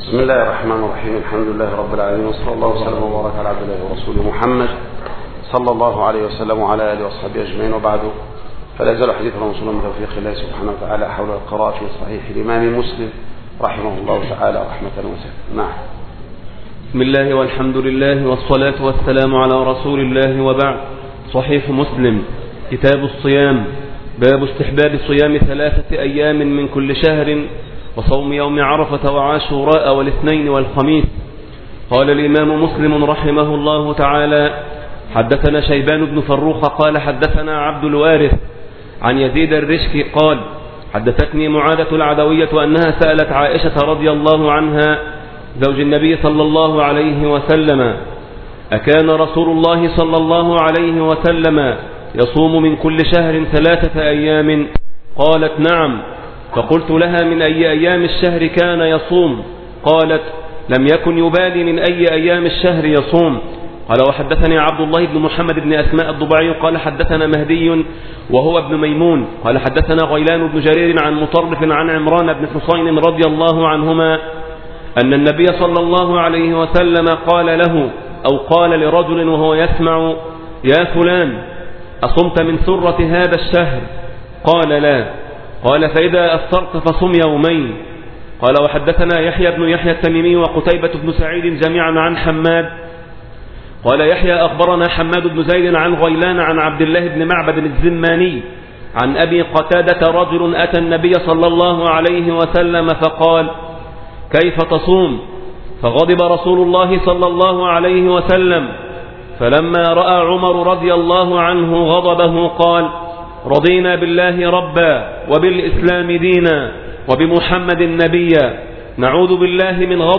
بسم الله الرحمن الرحيم. الحمد لله رب العالمين، وصلى الله وسلم وبارك على عبد الله ورسوله محمد صلى الله عليه وسلم وعلى آله وصحبه أجمعين، وبعد، فلا يزال حديثنا موصولا من توفيق الله سبحانه وتعالى حول القراءة في صحيح الإمام مسلم رحمه الله تعالى رحمة واسعة. نعم. بسم الله والحمد لله والصلاة والسلام على رسول الله، وبعد. صحيح مسلم، كتاب الصيام، باب استحباب صيام 3 أيام من كل شهر، وصوم يوم عرفة وعاشوراء والاثنين والخميس. قال الإمام مسلم رحمه الله تعالى: حدثنا شيبان بن فروخ قال حدثنا عبد الوارث عن يزيد الرشكي قال: حدثتني معاذة العدوية أنها سألت عائشة رضي الله عنها زوج النبي صلى الله عليه وسلم: أكان رسول الله صلى الله عليه وسلم يصوم من كل شهر 3 أيام؟ قالت: نعم. فقلت لها: من أي أيام الشهر كان يصوم؟ قالت: لم يكن يبالي من أي أيام الشهر يصوم. قال: وحدثني عبد الله بن محمد بن أسماء الضبعي قال حدثنا مهدي وهو ابن ميمون قال حدثنا غيلان بن جرير عن مطرف عن عمران بن حسين رضي الله عنهما أن النبي صلى الله عليه وسلم قال له، أو قال لرجل وهو يسمع: يا فلان، أصمت من سرة هذا الشهر؟ قال: لا. قال: فإذا أفطرت فصم يومين. قال: وحدثنا يحيى بن يحيى التميمي وقتيبة بن سعيد جميعا عن حماد قال يحيى: أخبرنا حماد بن زيد عن غيلان عن عبد الله بن معبد الزماني عن أبي قتادة: رجل أتى النبي صلى الله عليه وسلم فقال: كيف تصوم؟ فغضب رسول الله صلى الله عليه وسلم، فلما رأى عمر رضي الله عنه غضبه قال: رضينا بالله ربا وبالإسلام دينا وبمحمد نبيا، نعوذ بالله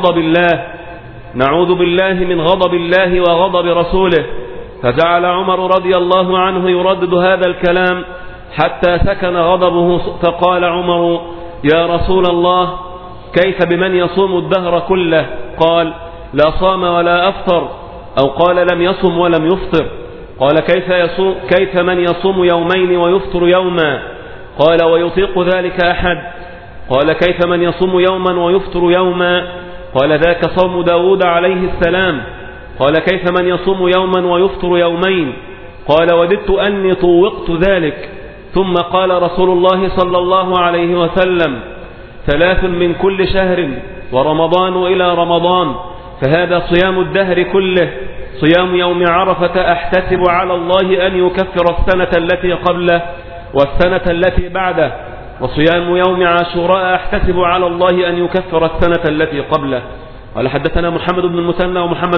من غضب الله وغضب رسوله. فجعل عمر رضي الله عنه يردد هذا الكلام حتى سكن غضبه، فقال عمر: يا رسول الله، كيف بمن يصوم الدهر كله؟ قال: لا صام ولا أفطر، أو قال: لم يصم ولم يفطر. قال: كيف من يصوم يومين ويفطر يوما؟ قال: ويطيق ذلك أحد؟ قال: كيف من يصوم يوما ويفطر يوما؟ قال: ذاك صوم داود عليه السلام. قال: كيف من يصوم يوما ويفطر يومين؟ قال: وددت أني طوقت ذلك. ثم قال رسول الله صلى الله عليه وسلم: 3 من كل شهر، ورمضان إلى رمضان، فهذا صيام الدهر كله. صيام يوم عرفة أحتسب على الله أن يكفر السنة التي قبله والسنة التي بعده، وصيام يوم عاشوراء أحتسب على الله أن يكفر السنة التي قبله. قال: حدثنا محمد بن المثنى ومحمد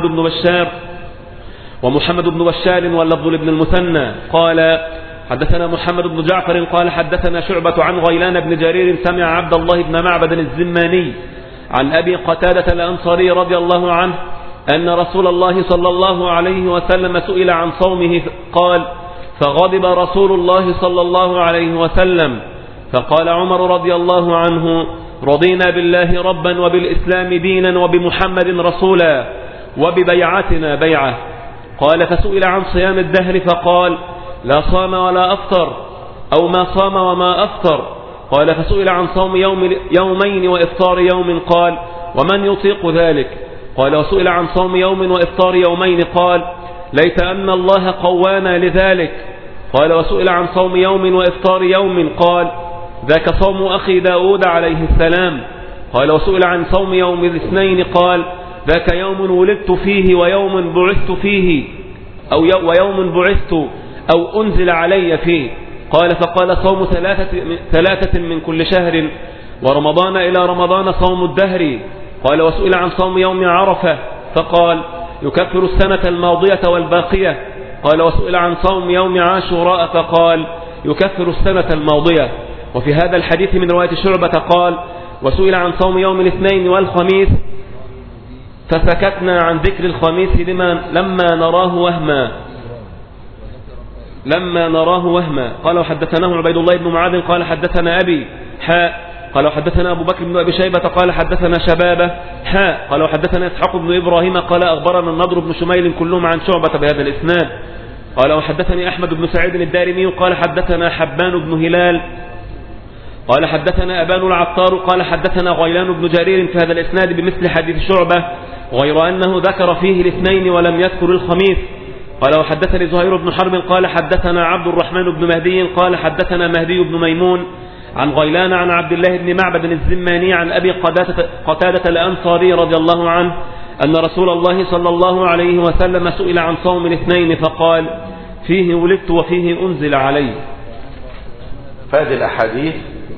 بن بشار واللفظ لابن المثنى قال حدثنا محمد بن جعفر قال حدثنا شعبة عن غيلان بن جرير سمع عبد الله بن معبد الزماني عن أبي قتادة الأنصاري رضي الله عنه أن رسول الله صلى الله عليه وسلم سئل عن صومه قال: فغضب رسول الله صلى الله عليه وسلم، فقال عمر رضي الله عنه: رضينا بالله ربا وبالإسلام دينا وبمحمد رسولا وببيعتنا بيعة. قال: فسئل عن صيام الدهر فقال: لا صام ولا أفطر، أو ما صام وما أفطر. قال: فسئل عن صوم يومين وإفطار يوم. قال: ومن يطيق ذلك؟ قال: وسئل عن صوم يوم وإفطار يومين. قال: ليت أن الله قوانا لذلك. قال: وسئل عن صوم يوم وإفطار يوم. قال: ذاك صوم أخي داود عليه السلام. قال: وسئل عن صوم يوم الاثنين. قال: ذاك يوم ولدت فيه ويوم بعثت فيه، ويوم بعثت أو أنزل علي فيه. قال: فقال: صوم 3 من كل شهر، ورمضان إلى رمضان صوم الدهر. قال: وسئل عن صوم يوم عرفة فقال: يكفر السنة الماضية والباقية. قال: وسئل عن صوم يوم عاشوراء فقال: يكفر السنة الماضية. وفي هذا الحديث من رواية شعبة قال: وسئل عن صوم يوم الاثنين والخميس فسكتنا عن ذكر الخميس لما نراه وهما. قال: وحدثناه عبيد الله بن معاذ قال حدثنا أبي قال: وحدثنا أبو بكر بن أبي شيبة قال حدثنا شبابة قال: وحدثنا إسحاق بن إبراهيم قال أخبرنا النضر بن شميل كلهم عن شعبة بهذا الإسناد. قال: وحدثني أحمد بن سعيد الدارمي قال حدثنا حبان بن هلال قال حدثنا أبان العطار قال حدثنا غيلان بن جرير في هذا الإسناد بمثل حديث شعبة غير أنه ذكر فيه الاثنين ولم يذكر الخميس. قال وحدثني زهير بن حرب قال حدثنا عبد الرحمن بن مهدي قال حدثنا مهدي بن ميمون عن غيلان عن عبد الله بن معبد الزماني عن أبي قتادة الأنصاري رضي الله عنه أن رسول الله صلى الله عليه وسلم سئل عن صوم الاثنين فقال فيه ولدت وفيه أنزل علي. فهذه الأحاديث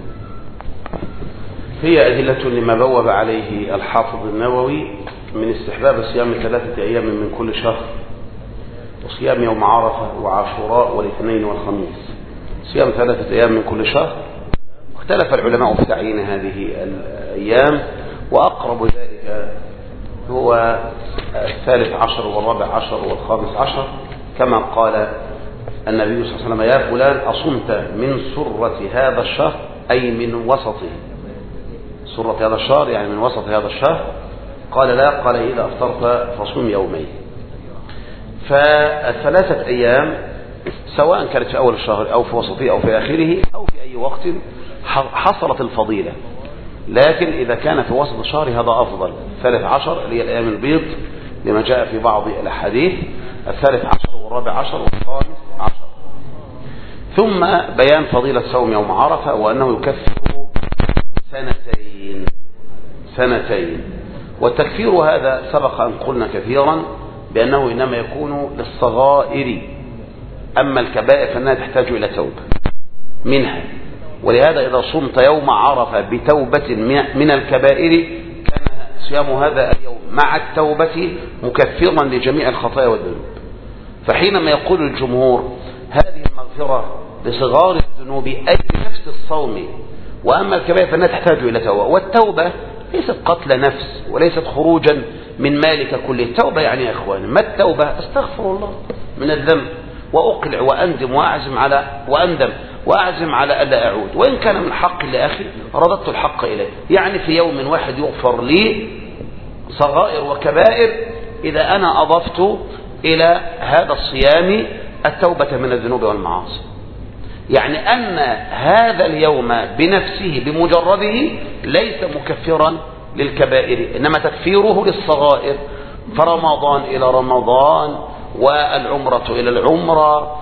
هي أدلة لما بوب عليه الحافظ النووي من استحباب صيام 3 أيام من كل شهر، وصيام يوم عرفة وعاشوراء والاثنين والخميس، صيام 3 أيام من كل شهر. اختلف العلماء في تعيين هذه الأيام، وأقرب ذلك هو 13 و14 و15 كما قال النبي صلى الله عليه وسلم يا فلان أصمت من سرة هذا الشهر أي من وسطه، سرة هذا الشهر يعني من وسط هذا الشهر؟ قال لا، قال إذا أفطرت فصوم يومين. فالثلاثة أيام سواء كانت في أول الشهر أو في وسطه أو في آخره أو في أي وقت حصلت الفضيلة، لكن إذا كان في وسط الشهر هذا أفضل. 13 اللي هي الأيام البيض لما جاء في بعض الأحاديث، 13 و14 و15. ثم بيان فضيلة صوم يوم عرفة وأنه يكفر سنتين. والتكفير هذا سبق أن قلنا كثيرا بأنه إنما يكون للصغائر، أما الكبائر فإنها تحتاج إلى توبة منها. ولهذا إذا صمت يوم عرفة بتوبة من الكبائر كان صيام هذا اليوم مع التوبة مكفرا لجميع الخطايا والذنوب. فحينما يقول الجمهور هذه المغفرة لصغار الذنوب أي بنفس الصوم، وأما الكبائر فإنها تحتاج إلى توبة. والتوبة ليست قتل نفس وليست خروجا من مالك كله. التوبة يعني يا إخواني ما التوبة؟ استغفر الله من الذنب وأقلع وأندم وأعزم على ألا أعود، وإن كان من حق لأخي رددت الحق إليه. يعني في يوم واحد يغفر لي صغائر وكبائر إذا أنا أضفت إلى هذا الصيام التوبة من الذنوب والمعاصي. يعني أن هذا اليوم بنفسه بمجرده ليس مكفرا للكبائر، إنما تكفيره للصغائر. فرمضان إلى رمضان، والعمرة إلى العمرة،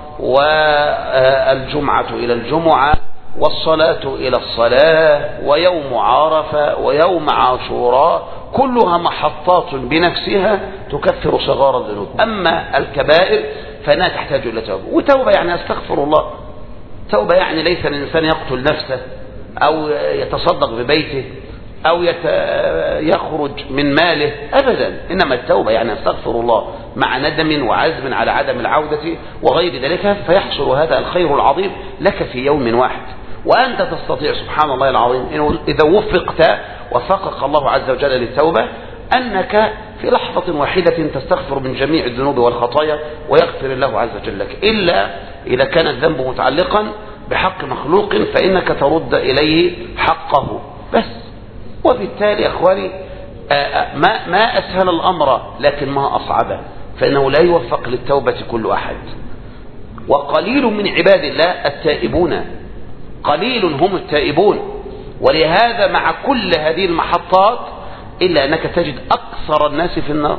والجمعة إلى الجمعة، والصلاة إلى الصلاة، ويوم عرفة ويوم عاشوراء، كلها محطات بنفسها تكفر صغار الذنوب. أما الكبائر فإنها تحتاج إلى توبة. وتوبة يعني أستغفر الله، توبة يعني ليس الإنسان يقتل نفسه أو يتصدق ببيته أو يخرج من ماله أبدا، إنما التوبة يعني أستغفر الله مع ندم وعزم على عدم العودة وغير ذلك، فيحصل هذا الخير العظيم لك في يوم واحد. وأنت تستطيع سبحان الله العظيم إنه إذا وفقك الله عز وجل للتوبة أنك في لحظة واحدة تستغفر من جميع الذنوب والخطايا ويغفر الله عز وجل لك، إلا إذا كان الذنب متعلقا بحق مخلوق فإنك ترد إليه حقه بس. وبالتالي أخواني ما أسهل الأمر لكن ما أصعبه، فإنه لا يوفق للتوبة كل أحد. وقليل من عباد الله التائبون، قليل هم التائبون. ولهذا مع كل هذه المحطات إلا أنك تجد أكثر الناس في النار،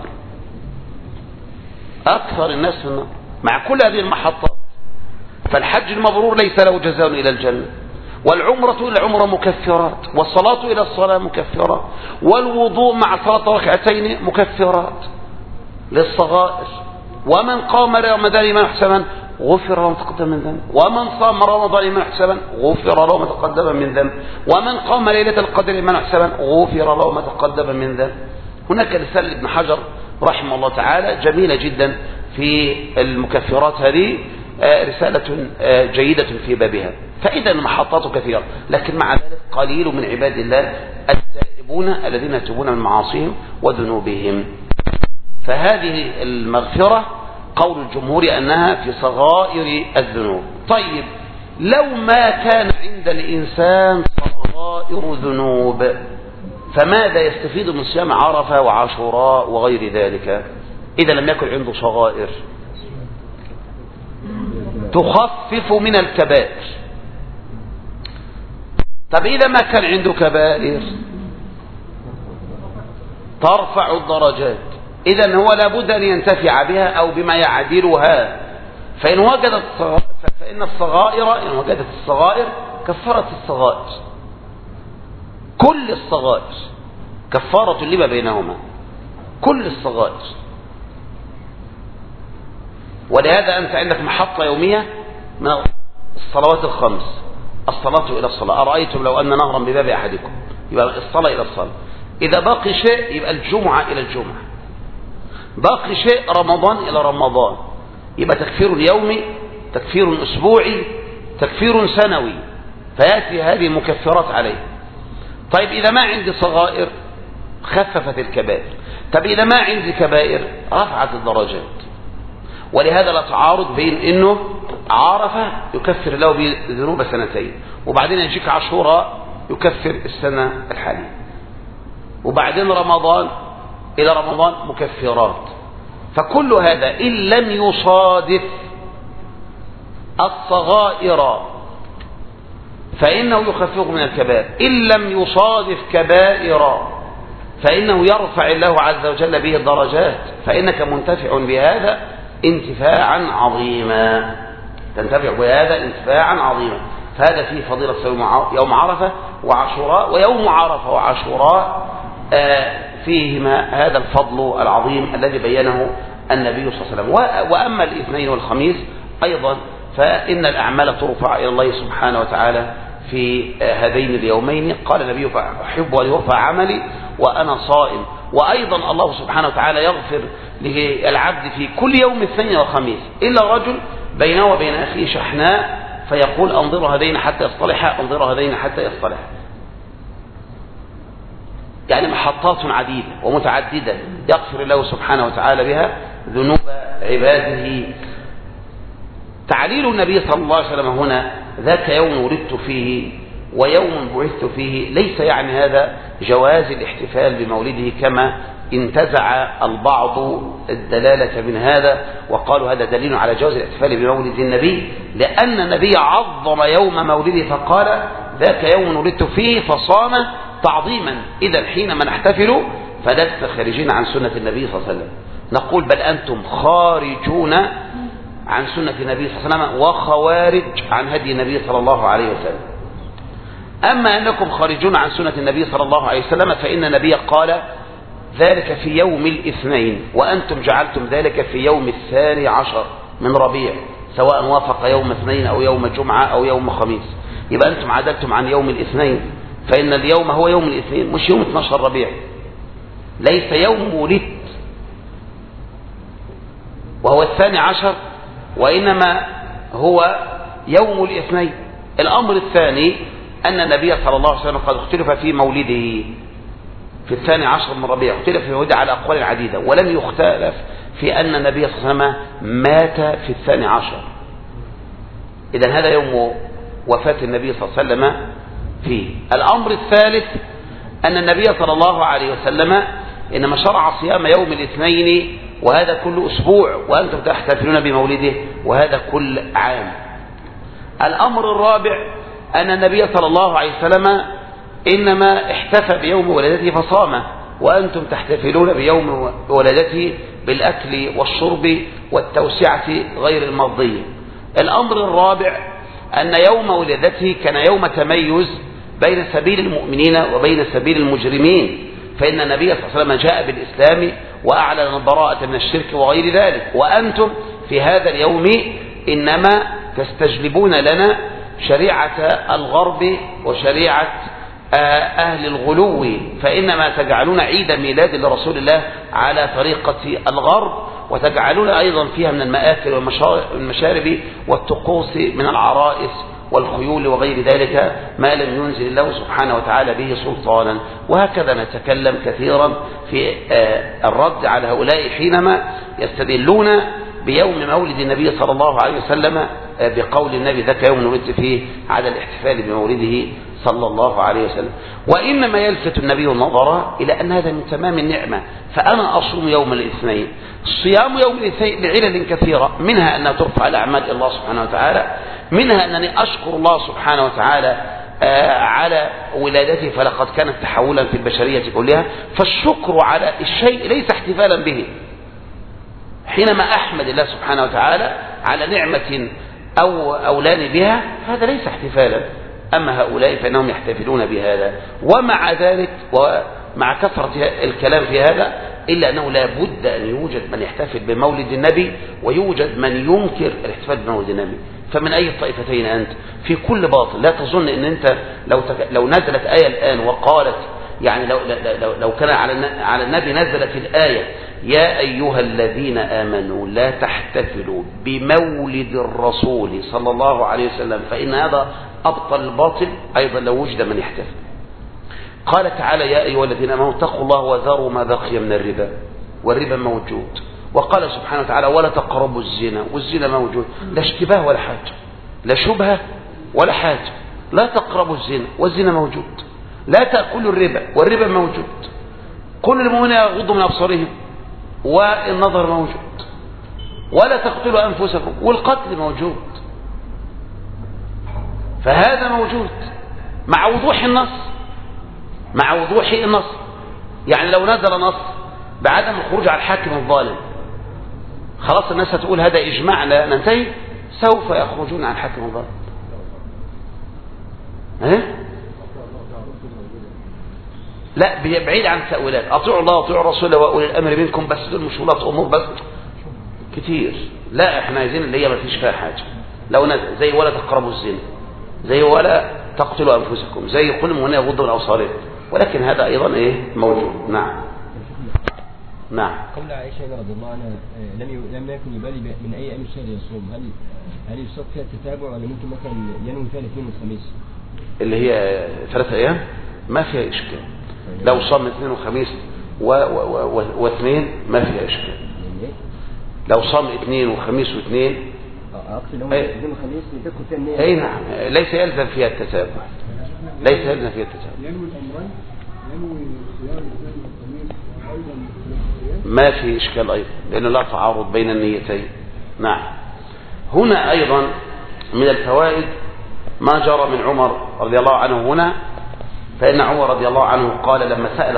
أكثر الناس في النار مع كل هذه المحطات. فالحج المبرور ليس له جزاء إلى الجنة، والعمرة إلى العمرة مكفرات، والصلاة إلى الصلاة مكفرات، والوضوء مع صلاة ركعتين مكفرات للصغائر. ومن قام رمضان إيمانا واحتسابا غفر له ما تقدم من ذنب، ومن صام رمضان إيمانا واحتسابا غفر له ما تقدم من ذنب، ومن قام ليلة القدر إيمانا واحتسابا غفر له ما تقدم من ذنب. هناك رسالة ابن حجر رحمه الله تعالى جميلة جدا في المكفرات، هذه رسالة جيدة في بابها. فإذا المحطات كثيرة، لكن مع ذلك قليل من عباد الله التائبون الذين يتوبون من معاصيهم وذنوبهم. فهذه المغفرة قول الجمهور أنها في صغائر الذنوب. طيب لو ما كان عند الإنسان صغائر ذنوب فماذا يستفيد من صيام عرفة وعاشوراء وغير ذلك إذا لم يكن عنده صغائر؟ تخفف من الكبائر، طب إذا ما كان عنده كبائر ترفع الدرجات، إذن هو لابد أن ينتفع بها أو بما يعدلها. فإن وجدت الصغائر كفرت الصغائر، كل الصغائر كفارة لما بينهما، كل الصغائر. ولهذا أنت عندك محطة يومية من الصلوات الخمس، الصلاة إلى الصلاة. أرأيتم لو أن نهرا بباب أحدكم، يبقى الصلاة إلى الصلاة. إذا باقي شيء يبقى الجمعة إلى الجمعة، باقي شيء رمضان إلى رمضان، يبقى تكفير يومي، تكفير أسبوعي، تكفير سنوي، فيأتي هذه المكفرات عليه. طيب إذا ما عندي صغائر خففت الكبائر، طيب إذا ما عندي كبائر رفعت الدرجات. ولهذا لا تعارض بين إنه عرفة يكفر له بذنوب سنتين، وبعدين يجيك عاشوراء يكفر السنة الحالية، وبعدين رمضان إلى رمضان مكفرات. فكل هذا إن لم يصادف الصغائر فإنه يخفف من الكبائر، إن لم يصادف كبائر فإنه يرفع الله عز وجل به الدرجات، فإنك منتفع بهذا انتفاعا عظيما، تنتفع بهذا انتفاعا عظيما. فهذا فيه فضيلة يوم عرفة وعاشوراء، ويوم عرفة وعاشوراء فيهما هذا الفضل العظيم الذي بينه النبي صلى الله عليه وسلم. وأما الاثنين والخميس أيضا فإن الأعمال ترفع إلى الله سبحانه وتعالى في هذين اليومين. قال النبي: أحب أن يرفع عملي وأنا صائم. وأيضا الله سبحانه وتعالى يغفر للعبد في كل يوم اثنين وخميس، إلا رجل بينه وبين أخيه شحناء فيقول: أنظر هذين حتى يصطلحا، أنظر هذين حتى يصطلحا. يعني محطات عديدة ومتعددة يغفر الله سبحانه وتعالى بها ذنوب عباده. تعليل النبي صلى الله عليه وسلم هنا: ذاك يوم ولدت فيه ويوم بعثت فيه، ليس يعني هذا جواز الاحتفال بمولده كما انتزع البعض الدلالة من هذا وقالوا هذا دليل على جواز الاحتفال بمولد النبي، لأن النبي عظم يوم مولده فقال: ذاك يوم ولدت فيه، فصام تعظيما. إذا حينما نحتفل فلست خارجين عن سنة النبي صلى الله عليه وسلم، نقول: بل أنتم خارجون عن سنة النبي صلى الله عليه وسلم وخوارج عن هدي النبي صلى الله عليه وسلم. أما أنكم خارجون عن سنة النبي صلى الله عليه وسلم فإن النبي قال ذلك في يوم الاثنين، وأنتم جعلتم ذلك في يوم 12 من ربيع، سواء وافق يوم اثنين أو يوم جمعة أو يوم خميس. يبقى أنتم عدلتم عن يوم الاثنين، فإن اليوم هو يوم الاثنين مش يوم 12 ربيع، ليس يوم ولدت وهو 12، وإنما هو يوم الاثنين. الأمر الثاني أن النبي صلى الله عليه وسلم قد اختلف في مولده في 12 من ربيع، اختلف في مولده على أقوال عديدة، ولم يختلف في أن النبي صلى الله عليه وسلم مات في 12. إذن هذا يوم وفاة النبي صلى الله عليه وسلم فيه. الأمر الثالث أن النبي صلى الله عليه وسلم إنما شرع صيام يوم الاثنين، وهذا كل أسبوع، وأنتم تحتفلون بمولده وهذا كل عام. الأمر الرابع أن النبي صلى الله عليه وسلم إنما احتفى بيوم ولادته فصام، وأنتم تحتفلون بيوم ولادته بالأكل والشرب والتوسعة غير المرضية. الأمر الرابع أن يوم ولادته كان يوم تميز بين سبيل المؤمنين وبين سبيل المجرمين، فإن النبي صلى الله عليه وسلم جاء بالإسلام وأعلن البراءة من الشرك وغير ذلك، وأنتم في هذا اليوم إنما تستجلبون لنا شريعة الغرب وشريعة أهل الغلو، فإنما تجعلون عيد ميلاد لرسول الله على طريقة الغرب، وتجعلون أيضا فيها من المآكل والمشارب والطقوس من العرائس والخيول وغير ذلك ما لم ينزل الله سبحانه وتعالى به سلطانا. وهكذا نتكلم كثيرا في الرد على هؤلاء حينما يستدلون بيوم مولد النبي صلى الله عليه وسلم بقول النبي: ذاك يوم ولدت فيه، على الاحتفال بمولده صلى الله عليه وسلم. وإنما يلفت النبي النظر إلى أن هذا من تمام النعمة. فأنا أصوم يوم الاثنين، صيام يوم الاثنين لعلل كثيرة، منها أنها ترفع الأعمال إلى الله سبحانه وتعالى، منها أنني أشكر الله سبحانه وتعالى على ولادته فلقد كانت تحولا في البشرية كلها. فالشكر على الشيء ليس احتفالا به. حينما أحمد الله سبحانه وتعالى على نعمة أو أولاني بها هذا ليس احتفالا. أما هؤلاء فإنهم يحتفلون بهذا. ومع ذلك ومع كثرة الكلام في هذا إلا أنه لا بد أن يوجد من يحتفل بمولد النبي ويوجد من ينكر الاحتفال بمولد النبي. فمن أي الطائفتين أنت؟ في كل باطل. لا تظن أن أنت لو نزلت آية الآن وقالت يعني لو كان على النبي نزلت الآية يا أيها الذين آمنوا لا تحتفلوا بمولد الرسول صلى الله عليه وسلم فإن هذا أبطل الباطل، أيضا لو وجد من يحتفل. قال تعالى يا أيها الذين آمنوا اتقوا الله وذروا ما بقي من الربا، والربا موجود. وقال سبحانه وتعالى ولا تقربوا الزنا، والزنا موجود. لا اشتباه ولا حاجة، لا شبهة ولا حاجة. لا تقربوا الزنا والزنا موجود. لا تأكلوا الربا والربا موجود. كل المؤمنين يغضوا من أبصارهم والنظر موجود. ولا تقتلوا أنفسكم والقتل موجود. فهذا موجود مع وضوح النص، مع وضوح النص. يعني لو نزل نص بعدم الخروج على الحاكم الظالم خلاص الناس هتقول هذا إجماع لا ننتهي، سوف يخرجون عن الحاكم الظالم. لا بعيد عن التأويلات. أطيعوا الله وأطيعوا الرسول وأولي الأمر منكم، بس دول مش ولاة أمور بس كتير. لا احنا عايزين اللي هي ما فيش فيها حاجة. لو نزل زي ولا تقربوا الزنا، زي ولا تقتلوا أنفسكم، زي كل من يغضوا من أبصارهم. ولكن هذا أيضا موجود. نعم. قول عائشة رضي الله عنها لم يكن يبالي من أي أيام الشهر يصوم، هل يصاب فيها التتابع ولا ممكن مثلا ينوي فيها الاثنين والخميس؟ اللي هي 3 أيام ما فيها إشكال. لو صام 2 وخميس واثنين ما فيها إشكال. لو صام 2 وخميس واثنين أقصد لو 2 وخميس تدخل فيها النية. أي نعم، ليس يلزم فيها التتابع. ليس يلزم فيها التتابع. ينوي الأمرين، ينوي صيام الاثنين والخميس أيضا ما في إشكال أيضا، لأنه لا تعارض بين النيتين. نعم. هنا أيضا من الفوائد ما جرى من عمر رضي الله عنه هنا. فإن عمر رضي الله عنه قال لما سأل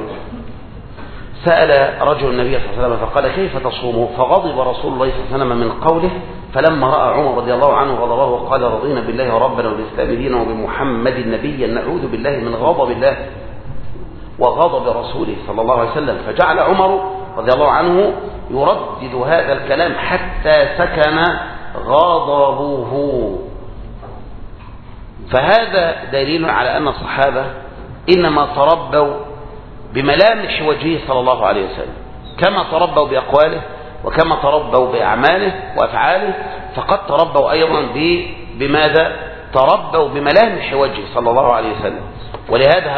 رجل النبي صلى الله عليه وسلم فقال كيف تصومه؟ فغضب رسول الله صلى الله عليه وسلم من قوله. فلما رأى عمر رضي الله عنه غضبه قال رضينا بالله ربنا وبالإسلام دينا وبمحمد نبيا نعوذ بالله من غضب الله وغضب رسوله صلى الله عليه وسلم. فجعل عمر رضي الله عنه يردد هذا الكلام حتى سكن غضبه. فهذا دليل على أن الصحابة إنما تربوا بملامح وجهه صلى الله عليه وسلم، كما تربوا بأقواله وكما تربوا بأعماله وأفعاله، فقد تربوا أيضا بماذا؟ تربوا بملامح وجهه صلى الله عليه وسلم. ولهذا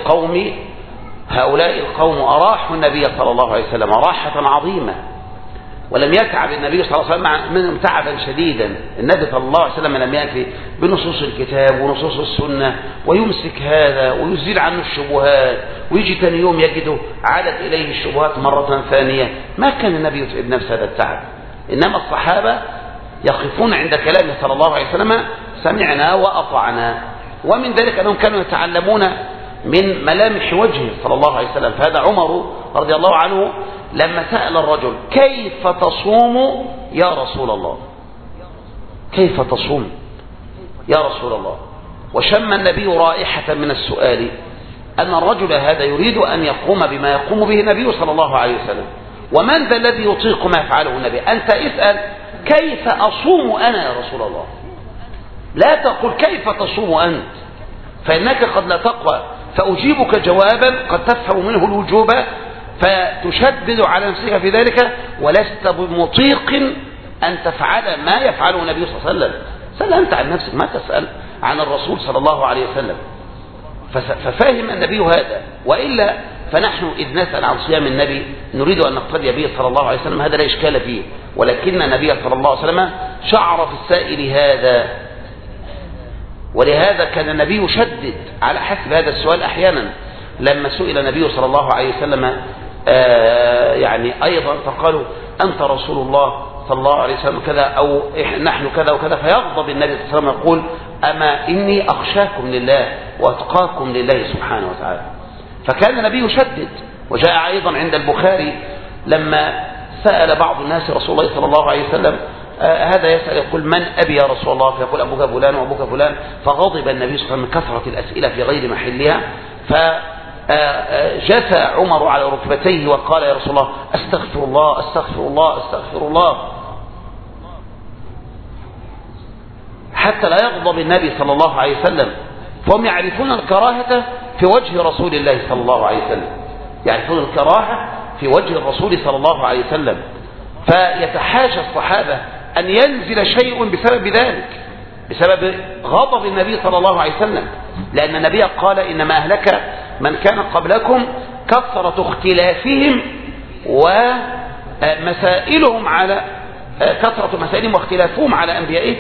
هؤلاء القوم أراحوا النبي صلى الله عليه وسلم راحة عظيمة، ولم يتعب النبي صلى الله عليه وسلم منهم تعبا شديدا. النبي صلى الله عليه وسلم لم يأتي بنصوص الكتاب ونصوص السنة ويمسك هذا ويزيل عنه الشبهات ويجي ثاني يوم يجده عادت إليه الشبهات مرة ثانية. ما كان النبي يتعب نفسه هذا التعب، إنما الصحابة يقفون عند كلامه صلى الله عليه وسلم سمعنا وأطعنا. ومن ذلك أنهم كانوا يتعلمون من ملامح وجهه صلى الله عليه وسلم. فهذا عمر رضي الله عنه لما سأل الرجل كيف تصوم يا رسول الله، كيف تصوم يا رسول الله، وشم النبي رائحة من السؤال أن الرجل هذا يريد أن يقوم بما يقوم به النبي صلى الله عليه وسلم. ومن ذا الذي يطيق ما يفعله النبي؟ أنت اسأل كيف أصوم أنا يا رسول الله، لا تقل كيف تصوم أنت، فإنك قد لا تقوى. فأجيبك جوابا قد تفهم منه الوجوب فتشدد على نفسك في ذلك، ولست بمطيق أن تفعل ما يفعله النبي صلى الله عليه وسلم. سأل أنت عن نفسك، ما تسأل عن الرسول صلى الله عليه وسلم. ففاهم النبي هذا. وإلا فنحن إذ نسأل عن صيام النبي نريد أن نقتدي به صلى الله عليه وسلم، هذا لا إشكال فيه. ولكن النبي صلى الله عليه وسلم شعر في السائل هذا، ولهذا كان النبي يشدد على حسب هذا السؤال. أحيانا لما سئل النبي صلى الله عليه وسلم يعني أيضا فقالوا أنت رسول الله صلى الله عليه وسلم كذا، أو نحن كذا وكذا، فيغضب النبي صلى الله عليه وسلم ويقول أما إني أخشاكم لله وأتقاكم لله سبحانه وتعالى. فكان النبي يشدد. وجاء أيضا عند البخاري لما سأل بعض الناس رسول الله صلى الله عليه وسلم، هذا يسأل يقول من أبي يا رسول الله؟ فيقول أبوك فلان وأبوك فلان. فغضب النبي صلى الله عليه وسلم من كثرة الأسئلة في غير محلها، فجثى عمر على ركبتيه وقال يا رسول الله أستغفر الله أستغفر الله أستغفر الله، حتى لا يغضب النبي صلى الله عليه وسلم. فهم يعرفون الكراهة في وجه رسول الله صلى الله عليه وسلم، يعرفون الكراهة في وجه الرسول صلى الله عليه وسلم، فيتحاشى الصحابة أن ينزل شيء بسبب ذلك، بسبب غضب النبي صلى الله عليه وسلم. لأن النبي قال إنما أهلك من كان قبلكم كثرة اختلافهم ومسائلهم على كثرة مسائلهم واختلافهم على أنبيائهم.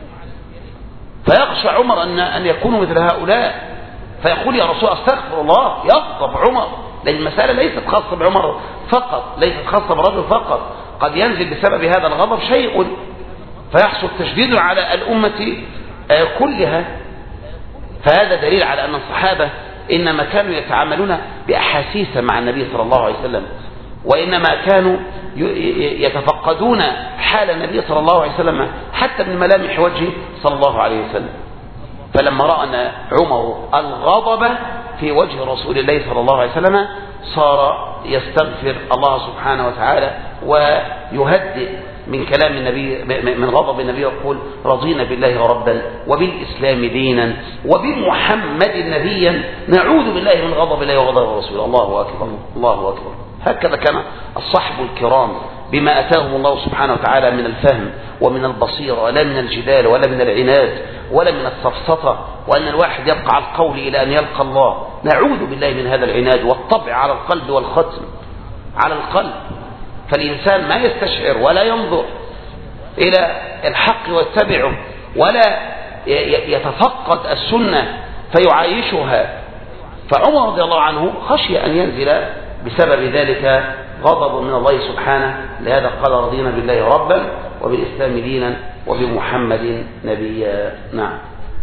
فيخشى عمر أن يكونوا مثل هؤلاء، فيقول يا رسول استغفر الله. يغضب عمر، لأن المسألة ليست خاصة بعمر فقط، ليست خاصة برجل فقط، قد ينزل بسبب هذا الغضب شيء فيحصل تشديد على الأمة كلها. فهذا دليل على أن الصحابة إنما كانوا يتعاملون بأحاسيس مع النبي صلى الله عليه وسلم، وإنما كانوا يتفقدون حال النبي صلى الله عليه وسلم حتى من ملامح وجهه صلى الله عليه وسلم. فلما رأى عمر الغضب في وجه رسول الله صلى الله عليه وسلم صار يستغفر الله سبحانه وتعالى ويهدئ من كلام النبي، من غضب النبي، يقول رضينا بالله ربا وبالإسلام دينا وبمحمد نبيا نعوذ بالله من غضب الله وغضب رسوله. الله أكبر الله أكبر. هكذا كان الصحب الكرام بما أتاهم الله سبحانه وتعالى من الفهم ومن البصيرة، لا من الجدال ولا من العناد ولا من السفسطة، وأن الواحد يبقى على القول إلى أن يلقى الله. نعوذ بالله من هذا العناد والطبع على القلب والختم على القلب. فالإنسان ما يستشعر ولا ينظر إلى الحق ويتبعه ولا يتفقد السنة فيعايشها. فعمر رضي الله عنه خشي أن ينزل بسبب ذلك غضب من الله سبحانه، لهذا قال رضينا بالله ربا وبالإسلام دينا وبمحمد نبيا. نعم.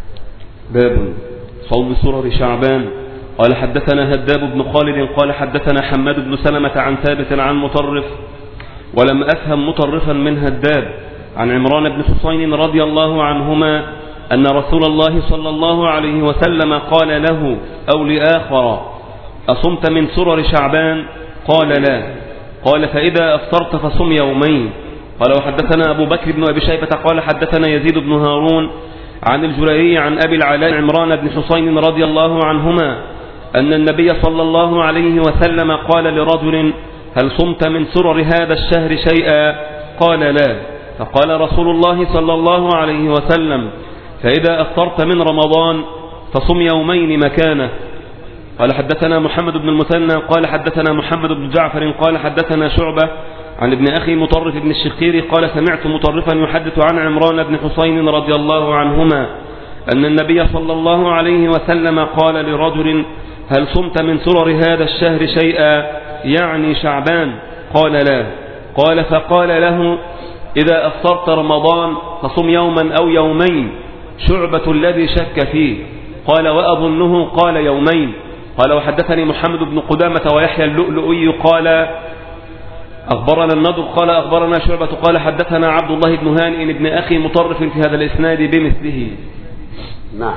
باب صوم سرر شعبان. قال حدثنا هداب بن خالد قال حدثنا حماد بن سلمة عن ثابت عن مطرف، ولم أفهم مطرفا من هداب، عن عمران بن حسين رضي الله عنهما أن رسول الله صلى الله عليه وسلم قال له أو لآخر أصمت من سرر شعبان؟ قال لا. قال فإذا أفطرت فصم يومين. قال وحدثنا أبو بكر بن أبي شيبة قال حدثنا يزيد بن هارون عن الجريري عن أبي العلاء عمران بن حسين رضي الله عنهما أن النبي صلى الله عليه وسلم قال لرجل هل صمت من سرر هذا الشهر شيئا؟ قال لا. فقال رسول الله صلى الله عليه وسلم فإذا أفطرت من رمضان فصم يومين مكانه. قال حدثنا محمد بن المثنى قال حدثنا محمد بن جعفر قال حدثنا شعبة عن ابن أخي مطرف بن الشخير قال سمعت مطرفا يحدث عن عمران بن حسين رضي الله عنهما أن النبي صلى الله عليه وسلم قال لرجل هل صمت من سرر هذا الشهر شيئا؟ يعني شعبان. قال لا. قال فقال له إذا أفطرت رمضان فصم يوما أو يومين. شعبة الذي شك فيه. قال وأظنه قال يومين. قال وحدثني محمد بن قدامة ويحيى اللؤلؤي قال أخبرنا النضر قال أخبرنا شعبة قال حدثنا عبد الله بن هانئ بن أخي مطرف في هذا الإسناد بمثله. نعم.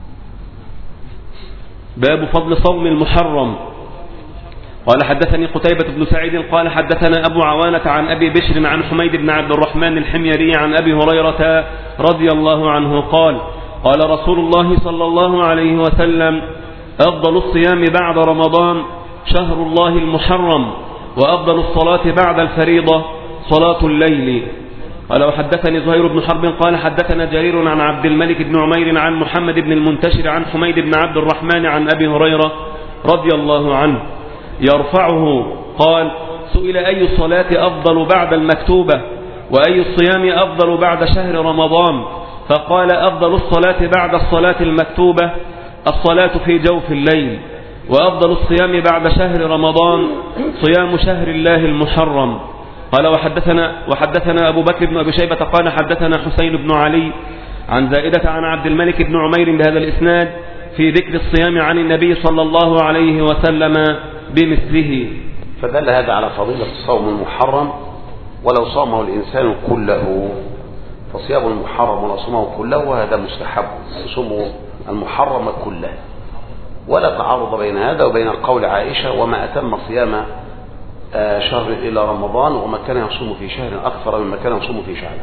باب فضل صوم المحرم. قال حدثني قتيبة بن سعيد قال حدثنا أبو عوانة عن أبي بشر عن حميد بن عبد الرحمن الحميري عن أبي هريرة رضي الله عنه قال قال رسول الله صلى الله عليه وسلم أفضل الصيام بعد رمضان شهر الله المحرم، وأفضل الصلاة بعد الفريضة صلاة الليل. قال وحدثني زهير بن حرب قال حدثنا جرير عن عبد الملك بن عمير عن محمد بن المنتشر عن حميد بن عبد الرحمن عن أبي هريرة رضي الله عنه يرفعه قال سئل أي الصلاة أفضل بعد المكتوبة وأي الصيام أفضل بعد شهر رمضان؟ فقال أفضل الصلاة بعد الصلاة المكتوبة الصلاة في جوف الليل، وأفضل الصيام بعد شهر رمضان صيام شهر الله المحرم. قال وحدثنا أبو بكر بن أبي شيبة قال حدثنا حسين بن علي عن زائدة عن عبد الملك بن عمير بهذا الإسناد في ذكر الصيام عن النبي صلى الله عليه وسلم بمثله. فدل هذا على فضيلة الصوم المحرم ولو صامه الإنسان كله، فصيام المحرم ولو صامه كله هذا مستحب، صوم المحرم كله، ولا تعارض بين هذا وبين القول عائشة وما أتم صيام شهر إلى رمضان وما كان يصوم في شهر أكثر مما كان يصوم في شهر.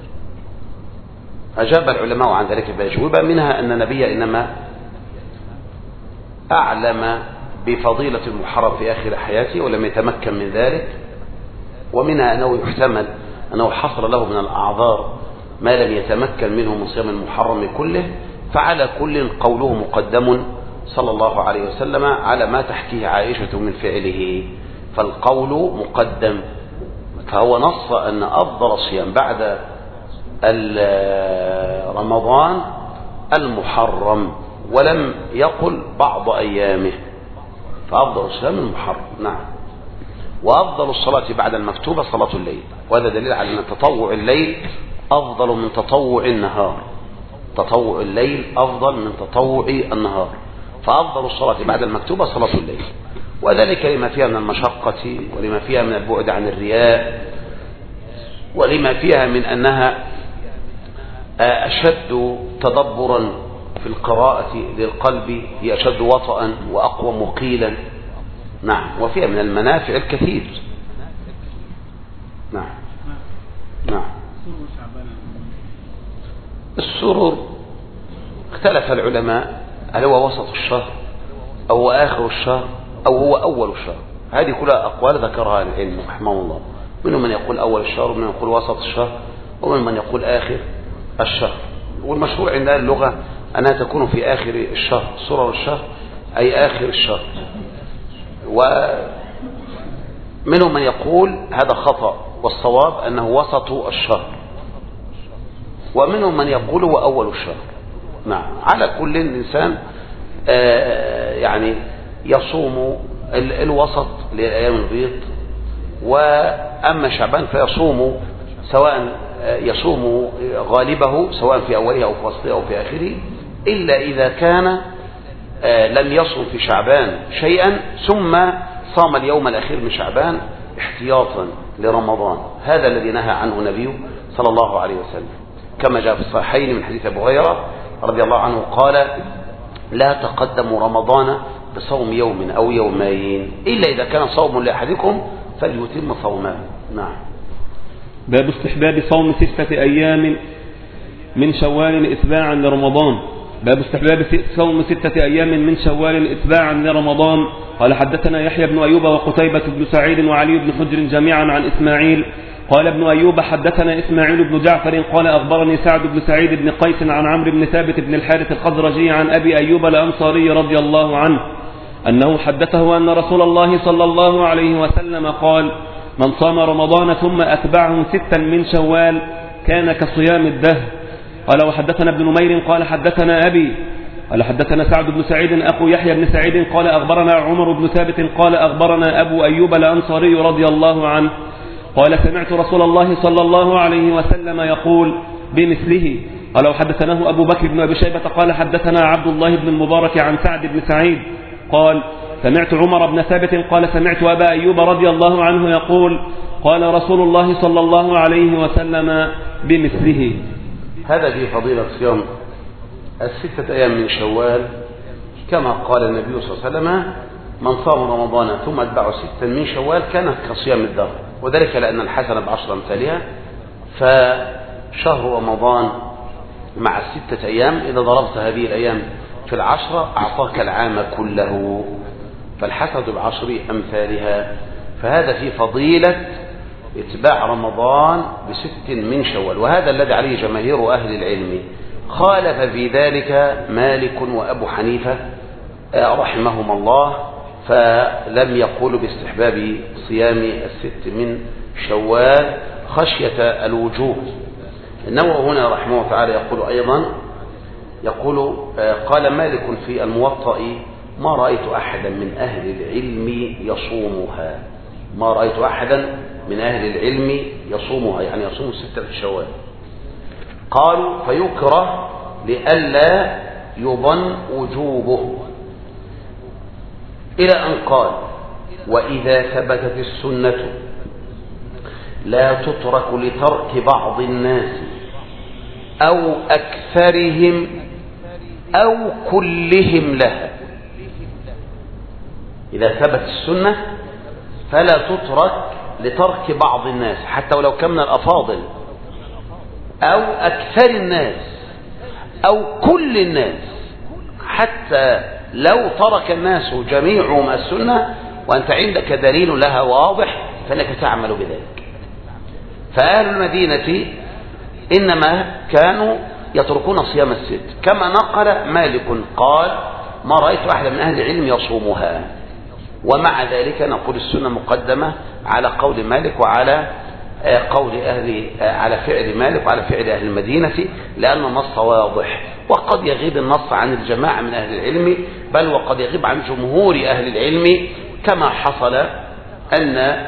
أجاب العلماء عن ذلك بأجوبة، منها أن النبي إنما أعلم بفضيلة المحرم في آخر حياته ولم يتمكن من ذلك، ومنها أنه يحتمل أنه حصل له من الأعذار ما لم يتمكن منه من صيام المحرم كله، فعلى كل قوله مقدم صلى الله عليه وسلم على ما تحكيه عائشة من فعله، فالقول مقدم، فهو نص أن أفضل صيام بعد رمضان المحرم، ولم يقل بعض أيامه، فأفضل الصيام المحرم. نعم. وأفضل الصلاة بعد المكتوبة صلاة الليل، وهذا دليل على أن تطوع الليل أفضل من تطوع النهار، تطوع الليل أفضل من تطوع النهار، فأفضل الصلاة بعد المكتوبة صلاة الليل، وذلك لما فيها من المشقة ولما فيها من البعد عن الرياء ولما فيها من أنها أشد تدبرا في القراءة للقلب، هي أشد وطئا وأقوى مقيلا. نعم. وفيها من المنافع الكثير. نعم. نعم. السرور اختلف العلماء هل هو وسط الشهر أو هو آخر الشهر أو هو أول الشهر. هذه كلها أقوال ذكرها العلم رحمه الله، منهم من يقول أول الشهر ومن يقول وسط الشهر ومن من يقول آخر الشهر، والمشروع عند اللغة أنها تكون في آخر الشهر، سرر الشهر أي آخر الشهر، ومنهم من يقول هذا خطأ والصواب أنه وسط الشهر، ومنهم من يقول هو أول الشهر. نعم. على كل إنسان يعني يصوم الوسط لأيام البيض، وأما شعبان فيصوم سواء يصوم غالبه سواء في أوله أو في وسطه أو في آخره، إلا إذا كان لم يصوم في شعبان شيئا ثم صام اليوم الأخير من شعبان احتياطا لرمضان، هذا الذي نهى عنه النبي صلى الله عليه وسلم، كما جاء في الصحيحين من حديث أبو هريرة رضي الله عنه قال لا تقدموا رمضان بصوم يوم أو يومين إلا إذا كان صوم لأحدكم فليتم صومه. نعم. باب استحباب صوم 6 أيام من شوال إتباعا لرمضان. باب استحباب صوم 6 أيام من شوال إتباعا لرمضان. قال حدثنا يحيى بن أيوب وقتيبة بن سعيد وعلي بن حجر جميعا عن إسماعيل قال ابن أيوب حدثنا إسماعيل بن جعفر قال أخبرني سعد بن سعيد بن قيس عن عمرو بن ثابت بن الحارث الخزرجي عن أبي أيوب الأنصاري رضي الله عنه أنه حدثه أن رسول الله صلى الله عليه وسلم قال من صام رمضان ثم أتبعه 6 من شوال كان كصيام الدهر. قال وحدثنا ابن نمير قال حدثنا أبي قال حدثنا سعد بن سعيد أخو يحيى بن سعيد قال أخبرنا عمر بن ثابت قال أخبرنا أبو أيوب الأنصاري رضي الله عنه قال سمعت رسول الله صلى الله عليه وسلم يقول بمثله. قال وحدثناه أبو بكر بن أبي شيبة قال حدثنا عبد الله بن المبارك عن سعد بن سعيد قال سمعت عمر بن ثابت قال سمعت أبا أيوب رضي الله عنه يقول قال رسول الله صلى الله عليه وسلم بمثله. هذا في فضيلة صيام 6 أيام من شوال، كما قال النبي صلى الله عليه وسلم من صام رمضان ثم أتبعه 6 من شوال كانت كصيام الدهر، وذلك لأن الحسنة ب10 أمثالها، فشهر رمضان مع 6 أيام إذا ضربت هذه الأيام في 10 أعطاك العام كله، فالحسنة ب10 أمثالها، فهذا في فضيلة اتباع رمضان ب6 من شوال، وهذا الذي عليه جماهير أهل العلم. خالف في ذلك مالك وأبو حنيفة رحمهما الله، فلم يقولوا باستحباب صيام 6 من شوال خشية الوجوب. النووي هنا رحمه الله تعالى يقول أيضا قال مالك في الموطأ ما رأيت أحدا من أهل العلم يصومها، ما رأيت أحدا من أهل العلم يصومها، يعني يصوم 6 شوال. قالوا فيكره لئلا يظن وجوبه، إلى أن قال وإذا ثبتت السنة لا تترك لترك بعض الناس أو أكثرهم أو كلهم لها. إذا ثبت السنة فلا تترك لترك بعض الناس حتى ولو كان من الأفاضل أو أكثر الناس أو كل الناس، حتى لو ترك الناس جميعهم السنة وأنت عندك دليل لها واضح فإنك تعمل بذلك. فأهل المدينة إنما كانوا يتركون صيام الست، كما نقل مالك قال ما رأيت أحد من أهل العلم يصومها. ومع ذلك نقول السنة مقدمة على قول مالك وعلى على فعل مالك وعلى فعل أهل المدينة، لأن النص واضح. وقد يغيب النص عن الجماعة من أهل العلم، بل وقد يغيب عن جمهور أهل العلم، كما حصل أن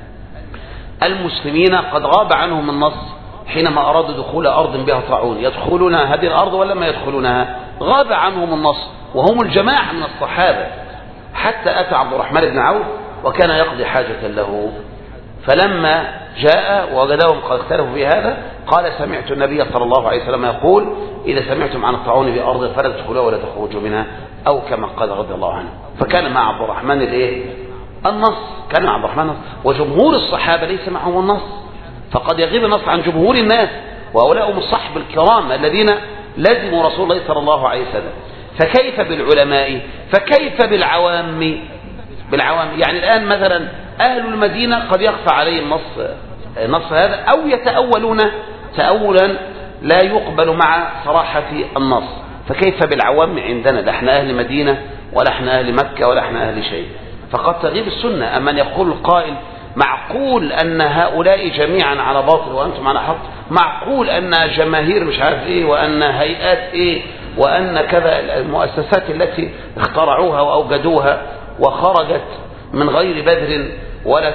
المسلمين قد غاب عنهم النص حينما أرادوا دخول أرض بها طاعون، يدخلون هذه الأرض ولا ما يدخلونها؟ غاب عنهم النص وهم الجماعة من الصحابة، حتى أتى عبد الرحمن بن عوف وكان يقضي حاجة له، فلما جاء وجدهم قد اختلفوا في هذا قال سمعت النبي صلى الله عليه وسلم يقول إذا سمعتم عن الطاعون في أرض فلا تدخلوها ولا تخرجوا منها، أو كما قال رضي الله عنه. فكان مع عبد الرحمن النص، كان مع عبد الرحمن وجمهور الصحابة ليس معهم النص، فقد يغيب النص عن جمهور الناس، وهؤلاء هم الصحب الكرام الذين لزموا رسول الله صلى الله عليه وسلم. فكيف بالعلماء؟ فكيف بالعوام؟ يعني الآن مثلا أهل المدينة قد يخفى عليهم النص هذا، أو يتأولون تأولا لا يقبل مع صراحة النص. فكيف بالعوام عندنا؟ لا احنا أهل مدينة ولا احنا أهل مكة ولا احنا أهل شيء. فقد تغيب السنة. أما يقول القائل معقول أن هؤلاء جميعا على باطل وأنتم على حق، معقول أن جماهير مش عارف إيه، وأن هيئات إيه، وأن كذا المؤسسات التي اخترعوها وأوجدوها وخرجت من غير بذر ولا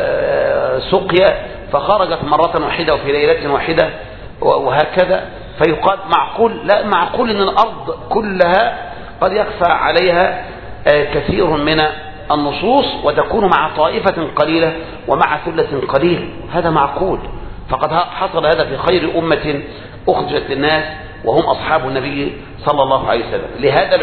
سقيا، فخرجت مرة واحدة وفي ليلة واحدة وهكذا، فيقال معقول؟ لا، معقول أن الأرض كلها قد يخفى عليها كثير من النصوص وتكون مع طائفة قليلة ومع ثلة قليل، هذا معقول. فقد حصل هذا في خير أمة أخرجت للناس وهم أصحاب النبي صلى الله عليه وسلم. لهذا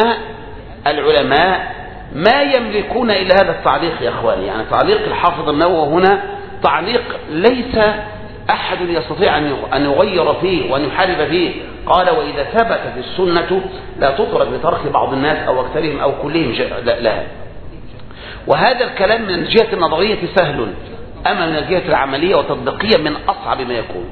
العلماء ما يملكون إلا هذا التعليق يا أخواني. يعني تعليق الحافظ النووي هنا تعليق ليس أحد يستطيع أن يغير فيه وأن يحارب فيه. قال وإذا ثبتت السنة لا تترك لترك بعض الناس أو أكثرهم أو كلهم لها. وهذا الكلام من الجهة النظرية سهل، أما من الجهة العملية والتطبيقية من أصعب ما يكون.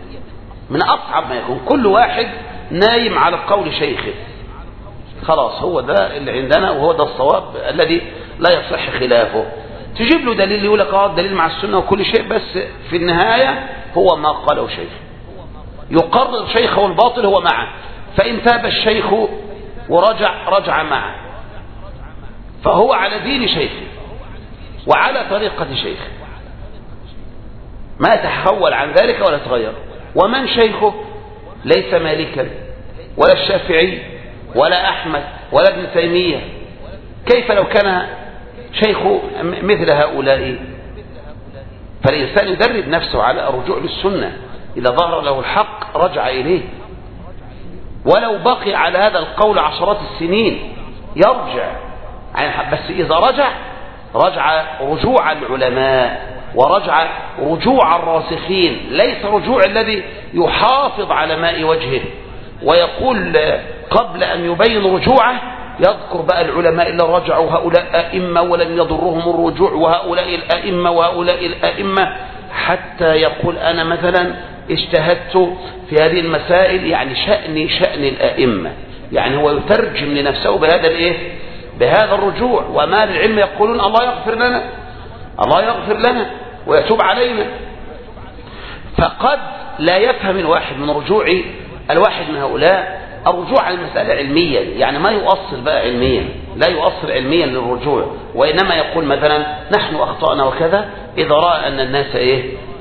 كل واحد نايم على قول شيخه، خلاص هو ده اللي عندنا وهو ده الصواب الذي لا يصح خلافه. تجيب له دليل يقول لك دليل مع السنة وكل شيء، بس في النهاية هو ما قاله شيخ، يقرر شيخه الباطل هو معه، فإن تاب الشيخ ورجع معه فهو على دين شيخه وعلى طريقة شيخه، ما تحول عن ذلك ولا تغير. ومن شيخه؟ ليس مالكا ولا الشافعي ولا أحمد ولا ابن تيمية. كيف لو كان شيخه مثل هؤلاء؟ فالإنسان يدرب نفسه على الرجوع للسنة، إذا ظهر له الحق رجع إليه، ولو بقي على هذا القول عشرات السنين يرجع، بس إذا رجع رجوع العلماء ورجع رجوع الراسخين، ليس رجوع الذي يحافظ على ماء وجهه ويقول قبل أن يبين رجوعه يذكر بقى العلماء اللي رجعوا، هؤلاء أئمة ولم يضرهم الرجوع، وهؤلاء الأئمة وهؤلاء الأئمة، حتى يقول أنا مثلا اجتهدت في هذه المسائل، يعني شأن الأئمة، يعني هو يترجم لنفسه بهذا الرجوع. وما للعلم يقولون الله يغفر لنا ويتوب علينا. فقد لا يفهم الواحد من رجوع الواحد من هؤلاء الرجوع على المسألة علميا، يعني ما يؤصل بقى علميا، لا يؤصل علميا للرجوع، وإنما يقول مثلا نحن أخطأنا وكذا، إذا رأى أن الناس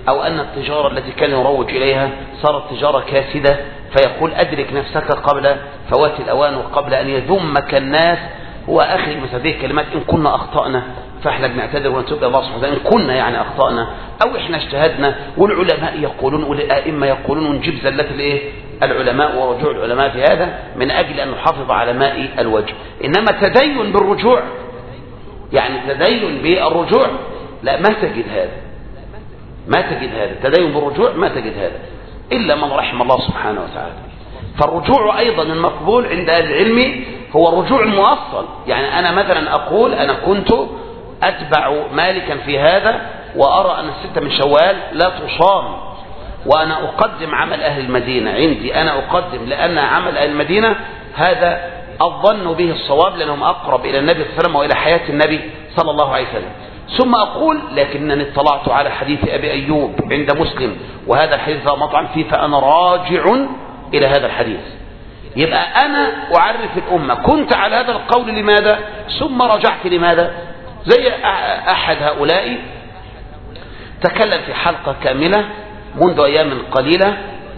أو أن التجارة التي كان يروج إليها صارت تجارة كاسدة، فيقول أدرك نفسك قبل فوات الأوان وقبل أن يذمك الناس. هو أخي مثل هذه الكلمات إن كنا أخطأنا فإحنا بنعتذر ونتوب إلى الله سبحانه وتعالى، إن كنا يعني أخطأنا أو إحنا اجتهدنا، والعلماء يقولون والأئمة يقولون، ونجيب زلة العلماء ورجوع العلماء في هذا من أجل أن نحافظ على ماء الوجه. إنما تدين بالرجوع، يعني تدين بالرجوع، لا، ما تجد هذا، ما تجد هذا تدين بالرجوع، ما تجد هذا إلا من رحم الله سبحانه وتعالى. فالرجوع أيضا المقبول عند أهل العلم هو الرجوع المؤصل. يعني أنا مثلا أقول أنا كنت أتبع مالكا في هذا وأرى أن 6 من شوال لا تصام، وأنا أقدم عمل أهل المدينة، عندي أنا أقدم لأن عمل أهل المدينة هذا الظن به الصواب لأنهم أقرب إلى النبي صلى الله عليه وسلم وإلى حياة النبي صلى الله عليه وسلم. ثم أقول لكنني اطلعت على حديث أبي أيوب عند مسلم وهذا الحديث لا مطعن فيه فأنا راجع إلى هذا الحديث. يبقى أنا أعرف الأمة كنت على هذا القول لماذا، ثم رجعت لماذا. زي أحد هؤلاء تكلم في حلقة كاملة منذ أيام قليلة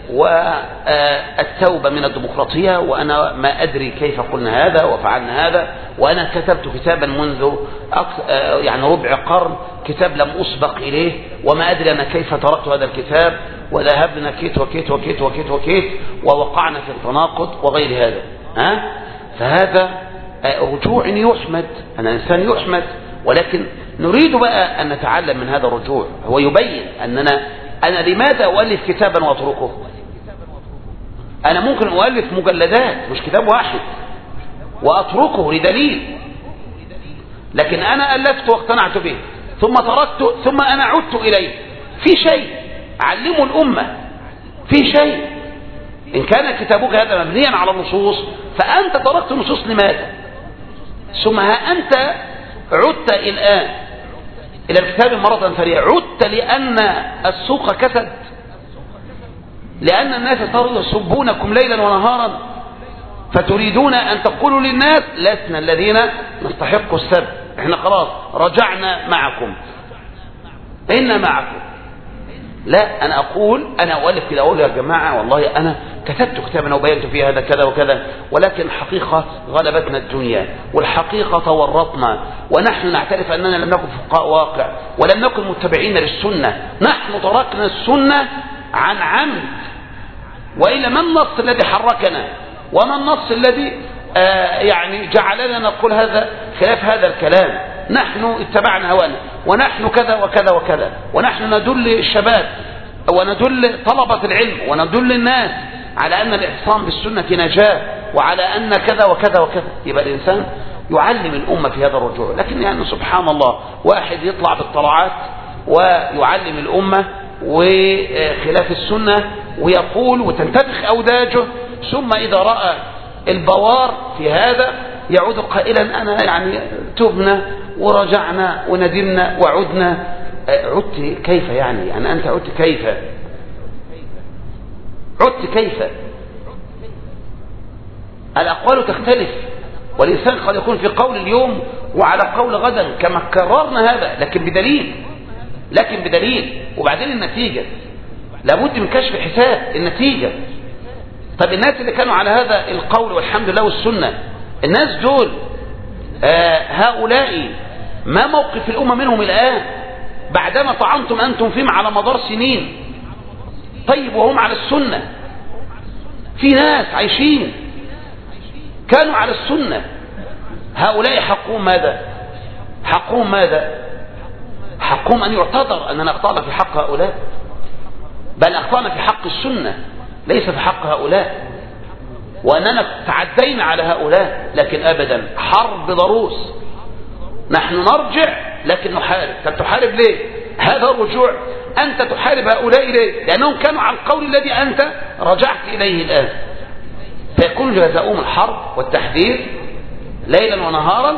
والتوبة من الديمقراطية، وأنا ما أدري كيف قلنا هذا وفعلنا هذا، وأنا كتبت كتابا منذ يعني ربع قرن، كتاب لم أسبق إليه وما أدري أنا كيف تركت هذا الكتاب، وذهبنا كيت وكيت وكيت وكيت وكيت ووقعنا في التناقض وغير هذا. فهذا رجوع يحمد، أنا إنسان يحمد، ولكن نريد بقى أن نتعلم من هذا الرجوع. هو يبين أنا لماذا أؤلف كتابا وأتركه. أنا ممكن أؤلف مجلدات مش كتاب واحد وأتركه لدليل، لكن أنا ألفت واقتنعت به ثم تركت ثم أنا عدت إليه في شيء علموا الأمة، في شيء. إن كان كتابك هذا مبنيا على النصوص فأنت تركت النصوص لماذا؟ ثم ها أنت عدت الآن إلى الكتاب مرة ثانية، عدت لأن السوق كسد، لأن الناس صاروا يسبونكم ليلا ونهارا، فتريدون أن تقولوا للناس لسنا الذين نستحق السب، احنا خلاص رجعنا معكم، إنا معكم. لا، أنا أقول أنا أؤلف كده، أقول يا جماعة والله أنا كتبت كتابا وبينت فيه هذا كذا وكذا، ولكن الحقيقة غلبتنا الدنيا والحقيقة تورطنا، ونحن نعترف أننا لم نكن فقهاء واقع ولم نكن متبعين للسنة، نحن تركنا السنة عن عمد، وإلا ما النص الذي حركنا وما النص الذي يعني جعلنا نقول هذا خلاف هذا الكلام. نحن اتبعنا هوانا ونحن كذا وكذا وكذا، ونحن ندل الشباب وندل طلبة العلم وندل الناس على أن الإعصام بالسنة نجاة وعلى أن كذا وكذا وكذا. يبقى الإنسان يعلم الأمة في هذا الرجوع. لكن يعني سبحان الله واحد يطلع بالطلعات ويعلم الأمة وخلاف السنة ويقول وتنتفخ أوداجه، ثم إذا رأى البوار في هذا يعود قائلا أنا يعني تبنا ورجعنا وندمنا وعدنا. عدت كيف يعني أنت عدت كيف؟ عدت كيف؟ الأقوال تختلف، والإنسان قد يكون في قول اليوم وعلى قول غدا كما كررنا هذا، لكن بدليل. وبعدين النتيجة لابد من كشف حساب النتيجة. طب الناس اللي كانوا على هذا القول والحمد لله والسنة، الناس دول هؤلاء ما موقف الأمة منهم الآن بعدما طعنتم أنتم فيهم على مدار سنين؟ طيب وهم على السنة، في ناس عايشين كانوا على السنة، هؤلاء حقهم ماذا؟ حقهم أن يعتذر أننا أخطأنا في حق هؤلاء، بل أخطأنا في حق السنة ليس في حق هؤلاء، وأننا تعدينا على هؤلاء. لكن أبدا، حرب ضروس، نحن نرجع لكن نحارب. طب تحارب ليه؟ هذا الرجوع، أنت تحارب هؤلاء ليه؟ لأنهم كانوا على القول الذي أنت رجعت إليه الآن. فيكون جزاؤهم الحرب والتحذير ليلا ونهارا.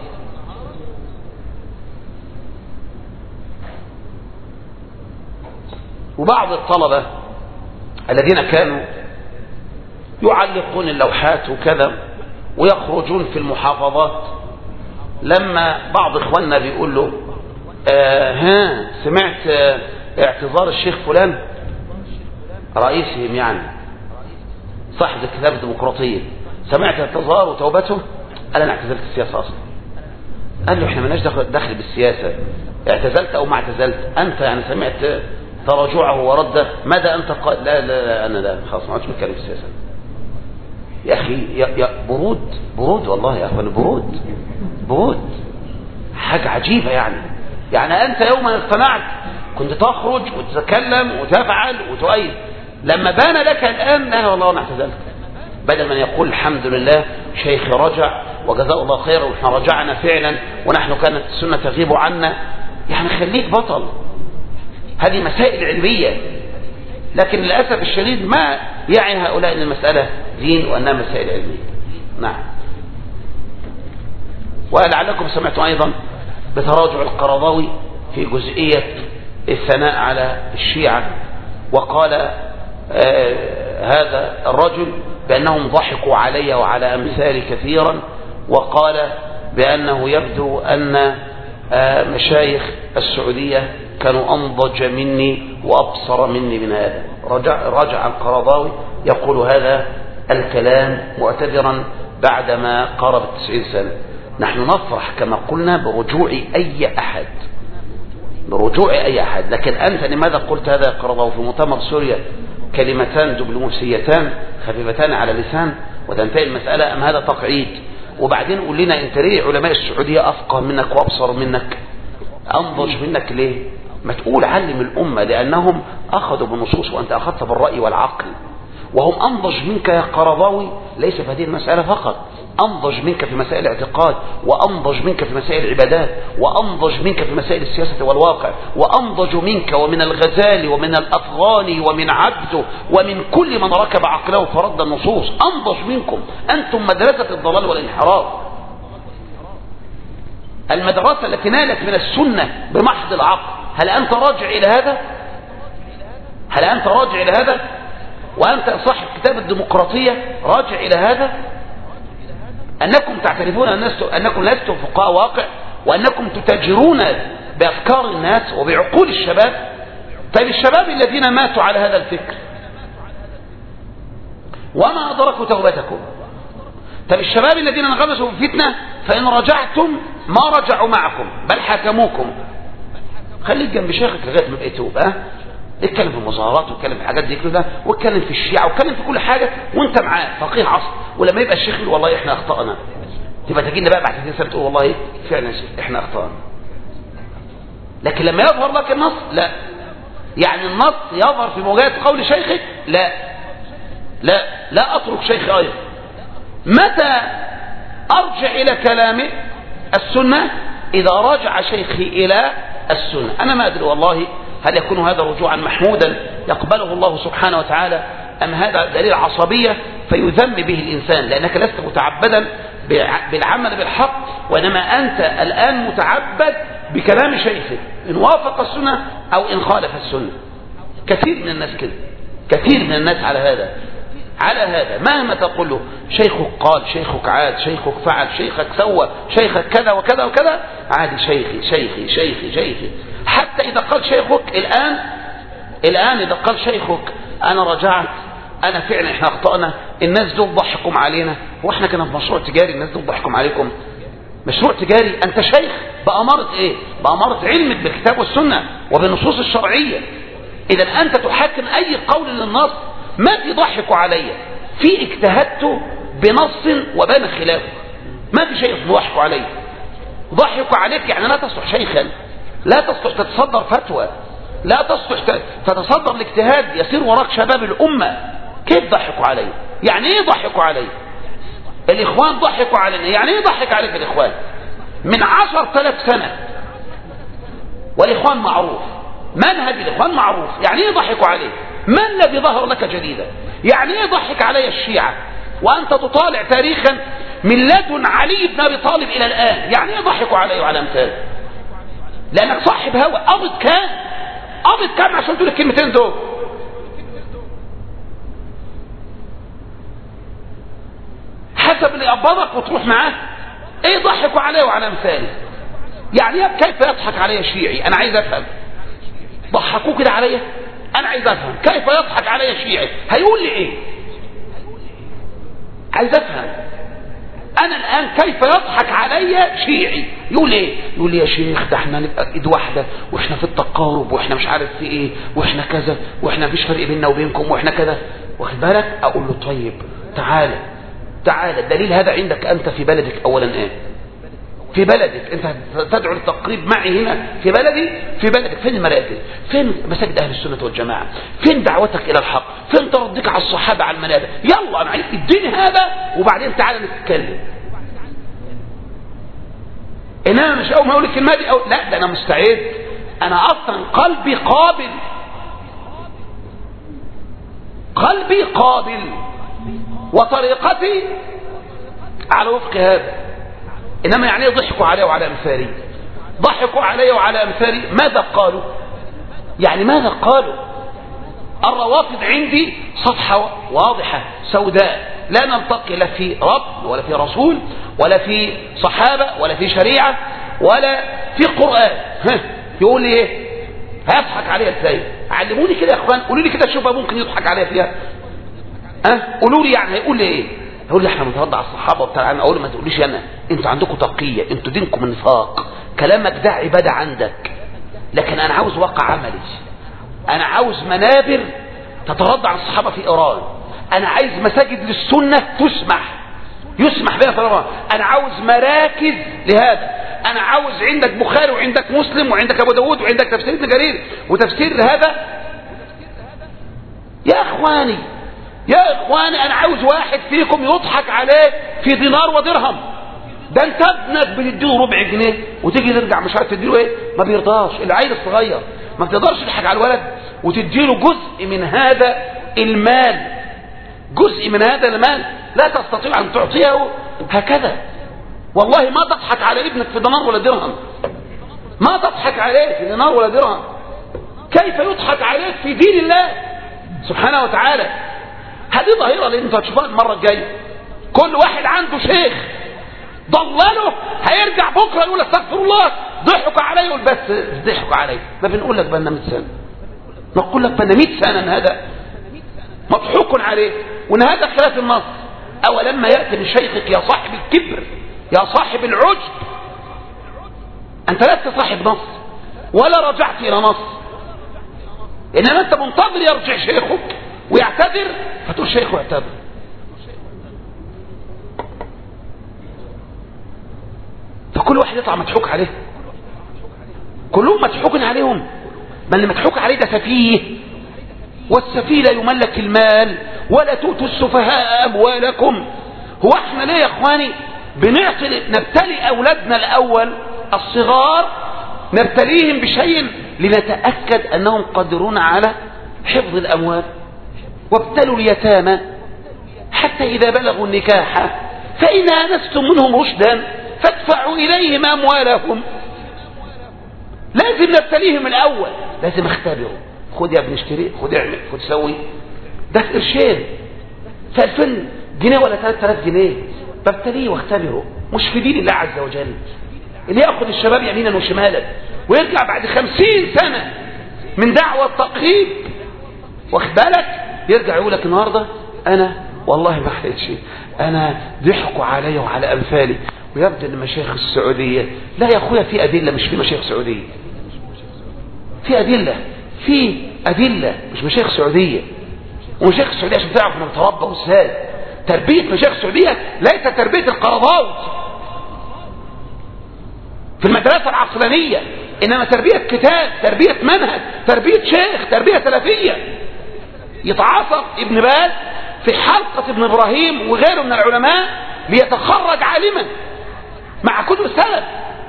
وبعض الطلبة الذين كانوا يعلقون اللوحات وكذا ويخرجون في المحافظات، لما بعض إخواننا بيقول له سمعت اعتذار الشيخ فلان رئيسهم يعني صاحب الكتاب الديمقراطية، سمعت اعتذار وتوبته؟ قال انا اعتزلت السياسة اصلا. قال له احنا مالناش دخل بالسياسة، اعتزلت او ما اعتزلت انت يعني سمعت تراجعه ورده، ماذا انت قال؟ لا انا لا خلاص ما عادش بتكلم في السياسة. يا اخي يا برود والله يا اخوان، برود حاجة عجيبة يعني انت يوم ما اقتنعت كنت تخرج وتتكلم وتفعل وتؤيد، لما بان لك الان لا والله انا اعتزلت، بدل من يقول الحمد لله شيخي رجع وجزاه الله خيرا ونحن رجعنا فعلا ونحن كانت السنة تغيب عنا، يعني خليك بطل. هذه مسائل علمية، لكن للأسف الشديد ما يعي هؤلاء ان المسألة دين وأنها مسائل علمية. نعم. ولعلكم سمعتم أيضا بتراجع القرضاوي في جزئية الثناء على الشيعة، وقال هذا الرجل بأنهم ضحكوا علي وعلى أمثالي كثيرا، وقال بأنه يبدو أن مشايخ السعودية كانوا أنضج مني وأبصر مني من هذا. رجع القرضاوي يقول هذا الكلام معتذرا بعدما قارب 90 سنة. نحن نفرح كما قلنا برجوع أي أحد، لكن أنت لماذا قلت هذا يا قرضاوي في مؤتمر سوريا كلمتان دبلوماسيتان خفيفتان على اللسان وتنتهي المسألة، أم هذا تقعيد؟ وبعدين قول لنا انت ليه علماء السعودية أفقه منك وأبصر منك أنضج منك ليه؟ ما تقول علم الأمة، لأنهم أخذوا بالنصوص وأنت أخذت بالرأي والعقل، وهم أنضج منك يا قرضاوي ليس في هذه المسألة فقط، أنضج منك في مسائل الاعتقاد، وأنضج منك في مسائل العبادات، وأنضج منك في مسائل السياسة والواقع، وأنضج منك ومن الغزالي ومن الأفغاني ومن عبده ومن كل من ركب عقله فرد النصوص، أنضج منكم. أنتم مدرسة الضلال والانحراف، المدرسة التي نالت من السنة بمحض العقل. هل أنت راجع إلى هذا؟ وأنت صاحب كتاب الديمقراطية راجع إلى هذا؟ أنكم تعترفون أنكم لستم فقهاء واقع، وأنكم تتاجرون بأفكار الناس وبعقول الشباب. طيب الشباب الذين ماتوا على هذا الفكر وما أدركوا توبتكم؟ طيب الشباب الذين انغمسوا في فتنة فإن رجعتم ما رجعوا معكم بل حاكموكم. خليك جنب شيخك لغاية ما بقى يتوب، اتكلم في المظاهرات واتكلم في الحاجات دي كلها واتكلم في الشيعة واتكلم في كل حاجة وانت معاه فقيه عصر. ولما يبقى الشيخ يقول والله احنا اخطأنا، تبقى تجينا بقى بعد 30 سنة تقول والله فعلا احنا اخطأنا. لكن لما يظهر لك النص لا، يعني النص يظهر في مواجهة قول شيخك لا اترك شيخي ايضا. متى ارجع الى كلامه السنة؟ اذا رجع شيخي الى السنة. انا ما ادري والله هل يكون هذا رجوعا محمودا يقبله الله سبحانه وتعالى، ام هذا دليل عصبية فيذم به الانسان، لانك لست متعبدا بالعمل بالحق، وانما انت الان متعبد بكلام شيخك ان وافق السنة او ان خالف السنة. كثير من الناس كده، كثير من الناس على هذا مهما تقول له شيخك قال، شيخك عاد، شيخك فعل، شيخك سوى، شيخك كذا وكذا وكذا، عادي شيخي شيخي شيخي شيخي. حتى إذا قال شيخك الآن إذا قال شيخك أنا رجعت، أنا فعلا إحنا أخطأنا، الناس دول ضحكم علينا، وإحنا كنا في مشروع تجاري الناس دول ضحكم عليكم. مشروع تجاري، أنت شيخ بأمارة إيه؟ بأمارة علمك بالكتاب والسنة وبالنصوص الشرعية. إذا أنت تحكم أي قول للنص، ما في ضحكوا علي، في اجتهدت بنص وبان خلافه، ما في شيء ضحكوا علي. ضحكوا عليك يعني لا تصلح شيخا، لا تصلح تتصدر فتوى، لا تصلح تتصدر الاجتهاد يسير وراك شباب الأمة. كيف ضحكوا علي؟ يعني ايه ضحكوا علي؟ الإخوان ضحكوا علينا. يعني ايه ضحك عليك الإخوان؟ من 10,000 سنة والإخوان معروف، منهج الإخوان معروف. يعني ايه ضحكوا عليه؟ ما الذي ظهر لك جديدا؟ يعني ايه ضحك علي الشيعة وأنت تطالع تاريخا من لدن علي بن أبي طالب إلى الآن؟ يعني ايه ضحكوا علي وعلى أمثاله؟ لأنك صاحب هوى. قبض كام عشان تقول الكلمتين دول؟ حسب اللي قبضك وتروح معاه. ايه ضحكوا عليه وعلى امثاله؟ يعني كيف يضحك علي شيعي؟ انا عايز افهم. بيضحكوا كده عليا؟ انا عايز افهم كيف يضحك عليا شيعي، هيقول لي ايه؟ عايز افهم انا الان كيف يضحك عليا شيعي، يقول ايه؟ يقول لي يا شيخ ده احنا نبقى ايد واحده واحنا في التقارب واحنا مش عارف في ايه واحنا كذا واحنا مفيش فرق بيننا وبينكم واحنا كذا، واخد بالك؟ اقول له طيب تعالى الدليل هذا عندك انت في بلدك اولا ايه؟ في بلدك انت تدعو للتقريب معي هنا في بلدي، في بلدك فين المراكز؟ فين مساجد اهل السنه والجماعه؟ فين دعوتك الى الحق؟ فين تردك على الصحابه على المنابر؟ يلا انا عايز اديني هذا وبعدين تعالى نتكلم. انما مش اول ما اقول الكلمه دي أو لا، ده انا مستعد، انا اصلا قلبي قابل وطريقتي على وفق هذا. انما يعني ضحكوا علي وعلى امثالي، ضحكوا علي وعلى امثالي. ماذا قالوا؟ يعني ماذا قالوا؟ الروافض عندي صفحة واضحة سوداء، لا نلتقي لا في رب ولا في رسول ولا في صحابة ولا في شريعة ولا في قرآن. يقول لي ايه؟ هيضحك عليها ازاي؟ علموني كده يا اخوان، قولوا لي كده شوفها ممكن يضحك عليها فيها. قولوا لي يعني هيقول لي ايه؟ يقول لي احنا بنترد على الصحابه وبتاع. انا اقول ما تقوليش انا، انتوا عندكم تقيه، انتوا دينكم نفاق، كلامك ده عباده عندك، لكن انا عاوز واقع عملي، انا عاوز منابر تترد على الصحابه في ايران، انا عايز مساجد للسنه يسمح بها في ايران، انا عاوز مراكز لهذا، انا عاوز عندك بخاري وعندك مسلم وعندك ابو داود وعندك تفسير ابن جرير وتفسير هذا. يا اخواني انا عاوز واحد فيكم يضحك عليه في دينار ودرهم. ده انت ابنك بتديله ربع جنيه وتيجي ترجع مش عارف تديله ايه، ما بيرضاش. العيل الصغير ما بتقدرش تضحك على الولد وتديله جزء من هذا المال، لا تستطيع ان تعطيه هكذا. والله ما تضحك على ابنك في دينار ولا درهم، ما تضحك عليه في دينار ولا درهم. كيف يضحك عليك في دين الله سبحانه وتعالى؟ هذه ظاهرة اللي انت هتشوفها المرة الجاية. كل واحد عنده شيخ ضلله هيرجع بكرة يقول استغفر الله، ضحكوا علي، يقول بس ضحكوا علي. ما بنقول لك بقى 100 سنة، نقول لك بقى 100 سنة ان هذا مضحوك عليه وان هذا خلاف النص. اولما يأتي من شيخك يا صاحب الكبر يا صاحب العجب، انت لست صاحب نص ولا رجعت الى نص، انما انت منتظر يرجع شيخك ويعتذر فتقول شيخه اعتذر. فكل واحد يطلع مضحوك عليه، كلهم مضحوك عليهم. ما اللي مضحوك عليه ده سفيه، والسفيه لا يملك المال ولا تؤتوا السفهاء اموالكم. هو احنا ليه يا اخواني نبتلي اولادنا الاول الصغار، نبتليهم بشيء لنتأكد انهم قادرون على حفظ الاموال. وابتلوا اليتامى حتى إذا بلغوا النكاح فإن آنستم منهم رشدا فادفعوا إليهم أموالهم. لازم نبتليهم الأول، لازم اختبروا. خد يا ابن اشتري، خد اعمل، خد سوي. ده قرشين في 2000 جنيه ولا 3000 جنيه، ببتليه واختبره. مش في دين الله عز وجل اللي يأخذ الشباب يمينا وشمالا ويرجع بعد 50 سنة من دعوة تقريب، واخد بالك، يرجع يقول لك النهارده انا والله ما حليت شيء، انا ضحكوا علي وعلى امثالي. ويبدو ان مشايخ السعوديه، لا يا اخويا في ادله، مش في مشايخ سعوديه، في ادله مش مشايخ سعوديه. ومشايخ السعوديه عشان تعرف انهم تربوا ازاي. تربيه مشايخ السعوديه ليست تربيه القرضاوي في المدرسه العقلانيه، انما تربيه كتاب، تربيه منهج، تربيه شيخ، تربيه سلفيه. يتعاصر ابن باز في حلقة ابن إبراهيم وغيره من العلماء ليتخرج عالما مع كتب السلف،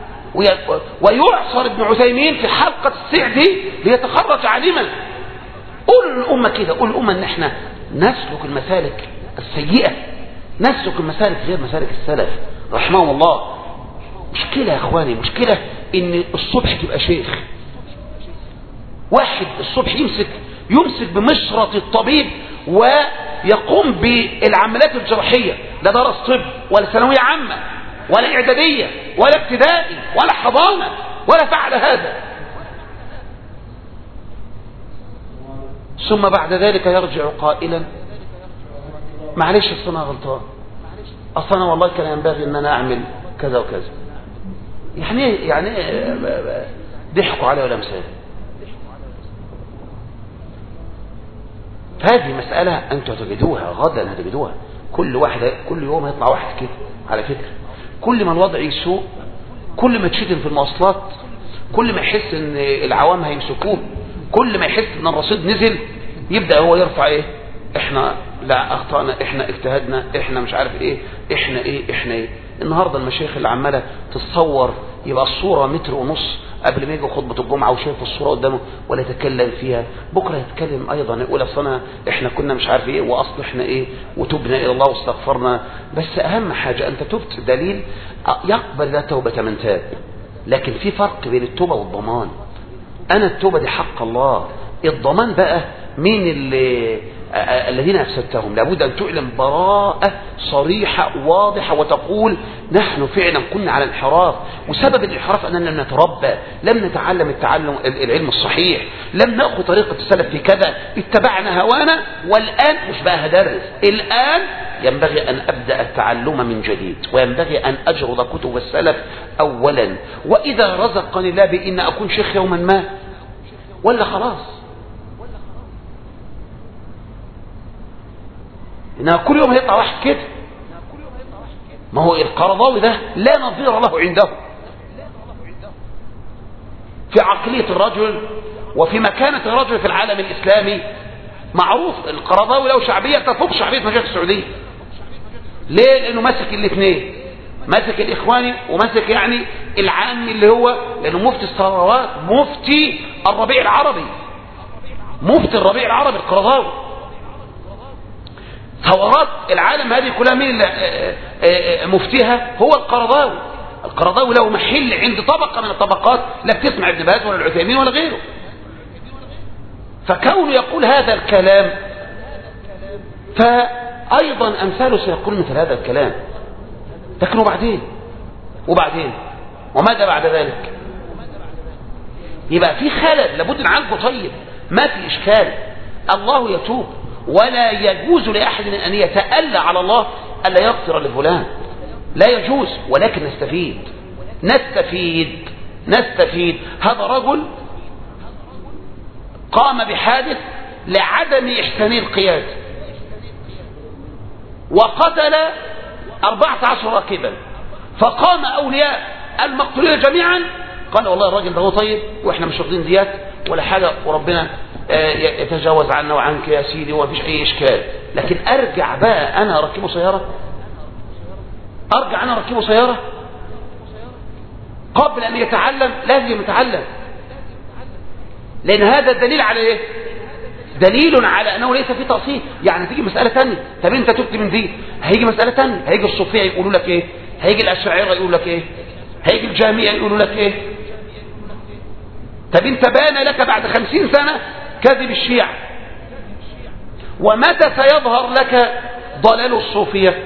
ويعصر ابن عثيمين في حلقة السعدي ليتخرج عالما. قول للأمة كده، قول للأمة ان احنا نسلك المسالك السيئة، نسلك المسالك غير مسالك السلف رحمهم الله. مشكلة يا اخواني، مشكلة ان الصبح تبقى شيخ واحد، الصبح يمسك بمشرط الطبيب ويقوم بالعمليات الجراحية، لا درس طب ولا ثانوية عامة ولا إعدادية ولا ابتدائي ولا حضانة ولا فعل هذا. ثم بعد ذلك يرجع قائلا معلش أصل أنا غلطان، أصل أنا والله كان ينبغي أن أنا أعمل كذا وكذا. يعني ضحكوا عليه ولا مثال. هذه مسألة أنتم هتجدوها غدا، هتجدوها كل يوم هيطلع واحد كده. على فكرة كل ما الوضع يسوء، كل ما تشتم في المواصلات، كل ما يحس ان العوام هيمسكوه، كل ما يحس ان الرصيد نزل، يبدأ هو يرفع ايه؟ احنا لا اخطأنا، احنا اجتهدنا، احنا مش عارف ايه، احنا ايه. النهاردة المشايخ اللي عمالة تتصور يبقى الصورة 1.5 متر قبل ما يجي خطبة الجمعة وشايف الصورة قدامه ولا يتكلم فيها، بكرة يتكلم ايضا يقول اصل احنا كنا مش عارف ايه، واصل احنا ايه، وتبنا الى الله واستغفرنا. بس اهم حاجة انت تبت، دليل يقبل لا توبة من تاب. لكن في فرق بين التوبة والضمان. انا التوبة دي حق الله، الضمان بقى مين الذين أفسدتهم. لابد أن تعلم براءة صريحة واضحة وتقول نحن فعلا كنا على انحراف، وسبب الانحراف أننا لم نتربى، لم نتعلم العلم الصحيح، لم نأخذ طريقة السلف في كذا، اتبعنا هوانا، والآن مش بقى هدرس، الآن ينبغي أن أبدأ التعلم من جديد، وينبغي أن أجرد كتب السلف أولا، وإذا رزقني الله بإن أكون شيخ يوما ما ولا خلاص. إنها كل يوم هيطلع واحد كده. ما هو القرضاوي ده لا نظير له عنده في عقلية الرجل وفي مكانة الرجل في العالم الإسلامي. معروف القرضاوي له شعبية تفوق شعبية مشايخ السعودية. ليه؟ لأنه ماسك الاثنين، ماسك الإخواني وماسك يعني العام اللي هو، لأنه مفتي الثروات، مفتي الربيع العربي، مفتي الربيع العربي القرضاوي. ثورات العالم هذه كلها مين اللي مفتيها؟ هو القرضاوي. القرضاوي له محل عند طبقة من الطبقات لا تسمع ابن باز ولا العثيمين ولا غيره. فكونه يقول هذا الكلام فأيضا أمثاله سيقول مثل هذا الكلام. لكن وبعدين وماذا بعد ذلك؟ يبقى في خلل لابد نعالجه. طيب ما في إشكال، الله يتوب، ولا يجوز لأحد أن يتألى على الله ألا يغفر لفلان، لا يجوز. ولكن نستفيد. هذا رجل قام بحادث لعدم إحسان القيادة وقتل 14 راكبا، فقام أولياء المقتولين جميعا قال والله الراجل ده هو طيب وإحنا مش واخدين ديات ولا حاجة، وربنا يتجاوز عنا وعنك يا سيدي وما فيش أي إشكال. لكن أرجع بقى أنا أركبه سيارة قبل أن يتعلم؟ لازم يتعلم، لأن هذا الدليل على إيه؟ دليل على أنه ليس في تقصير. يعني تيجي مسألة تانية، طب أنت تبت من دي، هيجي مسألة تانية، هيجي الصوفية يقولوا لك إيه، هيجي الأشاعرة يقولوا لك إيه، هيجي الجامية يقولوا لك إيه. طب أنت بان لك بعد 50 سنة كذب الشيعة، ومتى سيظهر لك ضلال الصوفية؟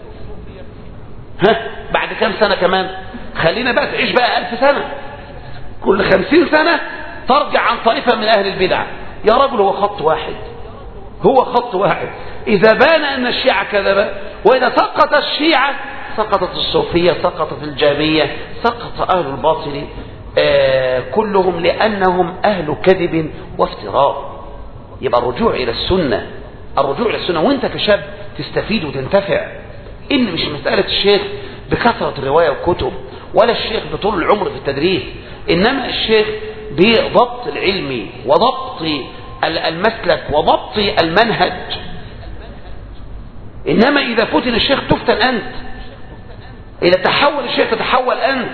بعد كم سنة كمان؟ خلينا بقى تعيش بقى 1000 سنة، كل 50 سنة ترجع عن طائفة من أهل البدع. يا رجل هو خط واحد. إذا بان أن الشيعة كذب، وإذا سقط الشيعة سقطت الصوفية، سقطت الجامية، سقط أهل الباطل كلهم، لأنهم أهل كذب وافتراء. يبقى الرجوع إلى السنة، وانت كشاب تستفيد وتنتفع. إن مش مسألة الشيخ بكثرة الرواية والكتب، ولا الشيخ بطول العمر في التدريس، إنما الشيخ بضبط العلم وضبط المسلك وضبط المنهج. إنما إذا فتن الشيخ تفتن أنت، إذا تحول الشيخ تتحول أنت.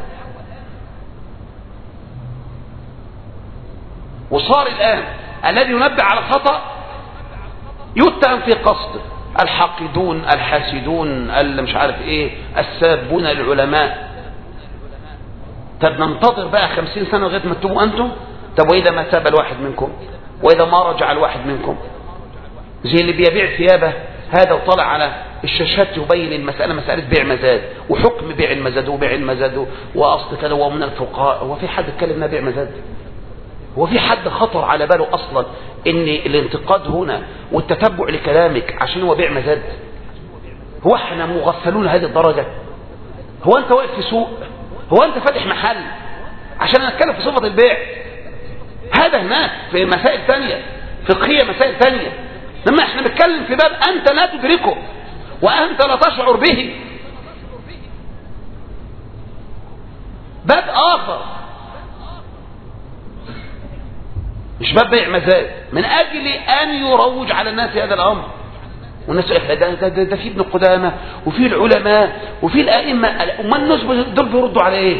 وصار الآن الذي ينبه على الخطأ يتهم في قصده، الحاقدون الحاسدون مش عارف ايه، السابون العلماء. طب ننتظر بقى 50 سنة لغاية ما تتوبوا أنتم؟ طب وإذا ما تاب الواحد منكم، وإذا ما رجع الواحد منكم، زي اللي بيبيع ثيابه هذا وطلع على الشاشات يبين المسألة مسألة بيع مزاد، وحكم بيع المزاد وبيع المزاد وأصل كذا، ومن الفقهاء. هو في حد اتكلم انها بيع مزاد؟ هو في حد خطر على باله أصلا إن الانتقاد هنا والتتبع لكلامك عشان هو بيع مزاد؟ هو احنا مغفلون هذه الدرجة؟ هو أنت واقف في سوق؟ هو أنت فاتح محل عشان نتكلم في صفة البيع؟ هذا هناك في مسائل تانية فقهية، مسائل تانية. لما احنا بنتكلم في باب أنت لا تدركه وأنت لا تشعر به، باب آخر مش باب بيع مزاد، من أجل أن يروج على الناس هذا الأمر. والناس ده في ابن قدامة وفي العلماء وفي الأئمة، وما الناس دول بيردوا على إيه؟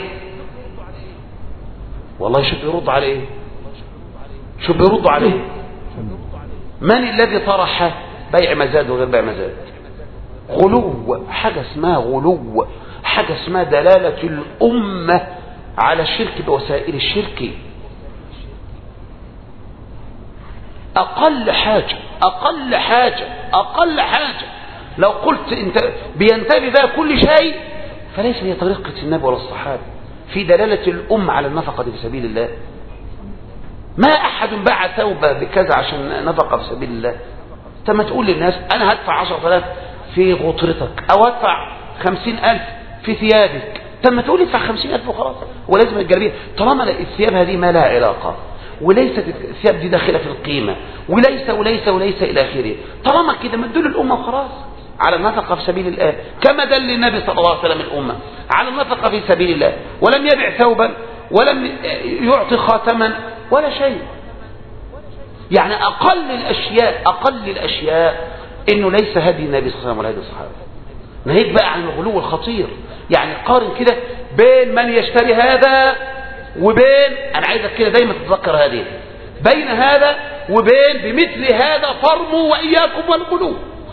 والله شو بيردوا على إيه؟ شو بيردوا عليه؟ من الذي طرح بيع مزاد وغير بيع مزاد؟ غلو، حاجة اسمها غلو، حاجة اسمها دلالة الأمة على الشرك بوسائل الشرك. أقل حاجة لو قلت انت بينتبه بها كل شيء، فليس هي طريقة النبي ولا الصحابة في دلالة الأمة على النفقة في سبيل الله. ما أحد باع ثوبة بكذا عشان نفقة في سبيل الله. انت ما تقول للناس أنا هدفع 10,000 في غطرتك أو هدفع 50,000 في ثيابك، طب ما تقول ادفع 50,000 وخلاص. ولازم الجلبية طالما الثياب هذه ما لها علاقة، وليست الثياب دي داخلة في القيمة، وليس إلى آخره، طالما كده ما تدل الأمة وخلاص على النفقة في سبيل الله، كما دل النبي صلى الله عليه وسلم الأمة على النفقة في سبيل الله، ولم يبع ثوبا ولم يعطي خاتما ولا شيء. يعني أقل الأشياء إنه ليس هدي النبي صلى الله عليه وسلم ولا هدي الصحابة. ناهيك بقى عن الغلو الخطير. يعني قارن كده بين من يشتري هذا وبين، أنا عايزك كده دايما تتذكر هذه، بين هذا وبين بمثل هذا فرموا وإياكم والغلو.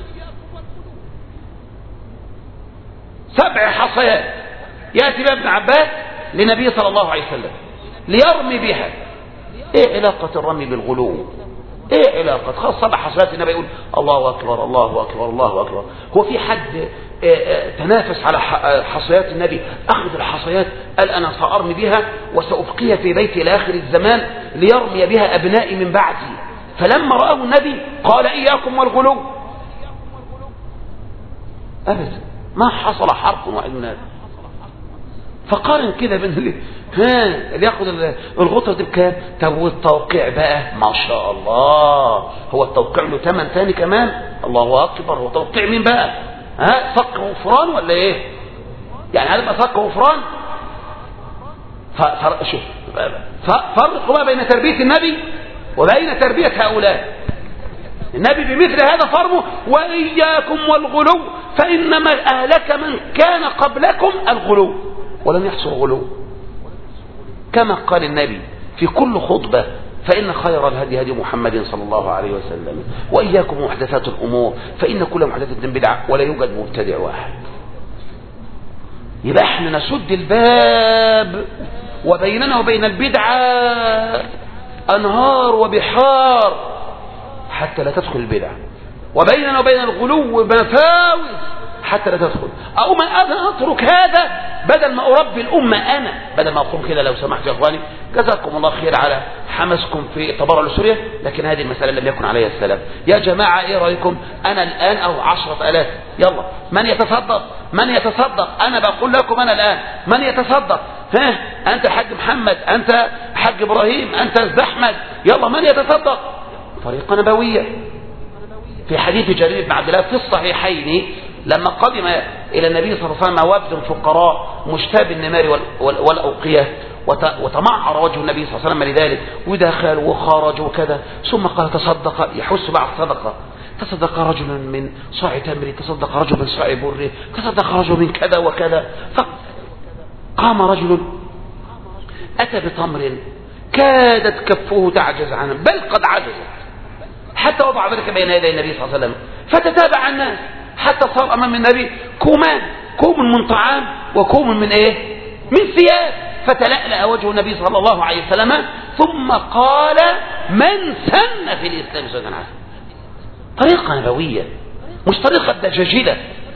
7 حصيات يأتي بها ابن عباس للنبي صلى الله عليه وسلم ليرمي بها. ايه علاقة الرمي بالغلو؟ ايه علاقة؟ خلاص 7 حصيات النبي يقول الله أكبر الله أكبر الله أكبر. هو في حد تنافس على حصيات النبي؟ أخذ الحصيات قال أنا سأرمي بها وسأبقيها في بيتي إلى آخر الزمان ليرمي بها أبنائي من بعدي. فلما رآه النبي قال إياكم والغلو. أبدا ما حصل حرف واحد من هذا. فقارن كده بين اللي ياخد الغطرة دي بكام؟ طب والتوقيع بقى ما شاء الله، هو التوقيع له ثمن ثاني كمان. الله أكبر، هو توقيع مين بقى؟ صك وفران ولا ايه؟ يعني هذا صك وفران؟ فرق بقى بين تربية النبي وبين تربية هؤلاء. النبي بمثل هذا فرمه وإياكم والغلو فإنما أهلك من كان قبلكم الغلو ولم يحصل غلو. كما قال النبي في كل خطبة فإن خير الهدي هدي محمد صلى الله عليه وسلم وإياكم محدثات الأمور فإن كل محدثة بدعة ولا يوجد مبتدع واحد. يبقى احنا نسد الباب وبيننا وبين البدعة أنهار وبحار حتى لا تدخل البدعة، وبيننا وبين الغلو مفاوز حتى لا تدخل. أو من أترك هذا بدل ما أربي الأمة أنا، بدل ما أقوم كده. لو سمحت يا أخواني جزاكم الله خير على حمسكم في تبرع لسوريا، لكن هذه المسألة لم يكن عليها السلام. يا جماعة إيه رأيكم؟ أنا الآن أو 10,000 يلا من يتصدق؟ من يتصدق؟ أنا بقول لكم أنا الآن من يتصدق؟ ها أنت حاج محمد، أنت حاج إبراهيم، أنت أحمد، يلا من يتصدق؟ طريقة نبوية. في حديث جرير بن عبد الله في الصحيحين لما قدم إلى النبي صلى الله عليه وسلم وفد فقراء مشتاب النمار والأوقية وتمعر وجه النبي صلى الله عليه وسلم لذلك، ودخل وخرج وكذا، ثم قال تصدق، يحس بعد الصدقة، تصدق رجل من صاع تمر، تصدق رجل من صاع بر، تصدق رجل من كذا وكذا. فقام رجل أتى بتمر كادت كفه تعجز عنه بل قد عجزت، حتى وضع ذلك بين يدي النبي صلى الله عليه وسلم، فتتابع الناس حتى صار أمام النبي كومان، كوم من طعام وكوم من ايه؟ من ثياب. فتلألأ وجه النبي صلى الله عليه وسلم ثم قال من سن في الإسلام سنة حسنة. طريقة نبوية مش طريقة دجاجلة.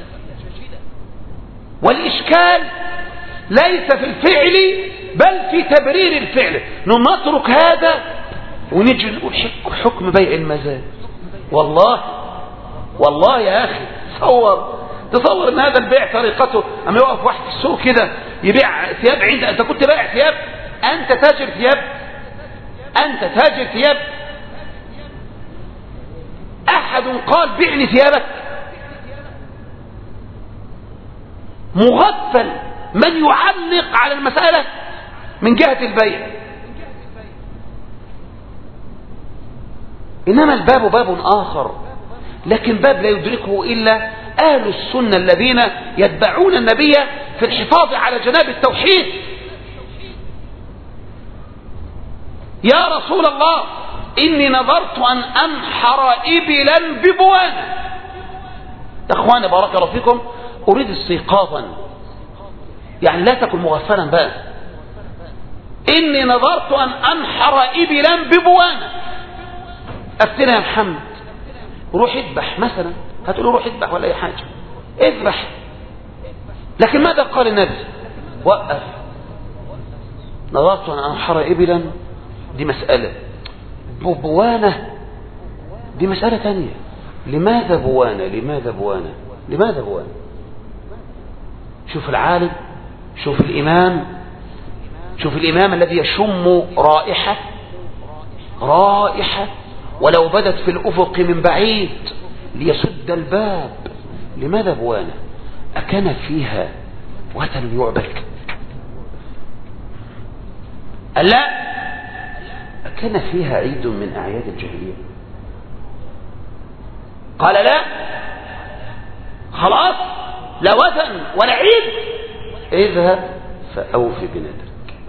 والإشكال ليس في الفعل بل في تبرير الفعل. نترك هذا ونيجي نقول حكم بيع المزاد. والله يا أخي تصور ان هذا البيع طريقته اما يوقف واحد في السوق كده يبيع ثياب عندك. انت كنت بايع ثياب؟ انت تاجر ثياب؟ احد قال بعني ثيابك؟ مغفل من يعلق على المسألة من جهة البيع. انما الباب باب اخر، لكن باب لا يدركه الا اهل السنة الذين يتبعون النبي في الحفاظ على جناب التوحيد. يا رسول الله إني نظرت أن أنحر إبلا ببوانة. أخواني بارك الله فيكم، أريد استيقاظا، يعني لا تكن مغفلا بقى. إني نظرت أن أنحر إبلا ببوانة. أفتنا يا محمد، روح اذبح مثلا، هتقول روح اذبح ولا أي حاجة، اذبح. لكن ماذا قال النبي؟ وقف. نظرت أن أنحر إبلا دي مسألة، بوانة دي مسألة ثانية. لماذا بوانة؟ شوف العالم، شوف الإمام الذي يشم رائحة ولو بدت في الأفق من بعيد ليسد الباب. لماذا بوانة؟ أكان فيها وثن يعبد؟ ألا أكان فيها عيد من أعياد الجاهلية؟ قال لا، خلاص لا وثن ولا عيد، اذهب فأوف بنذرك.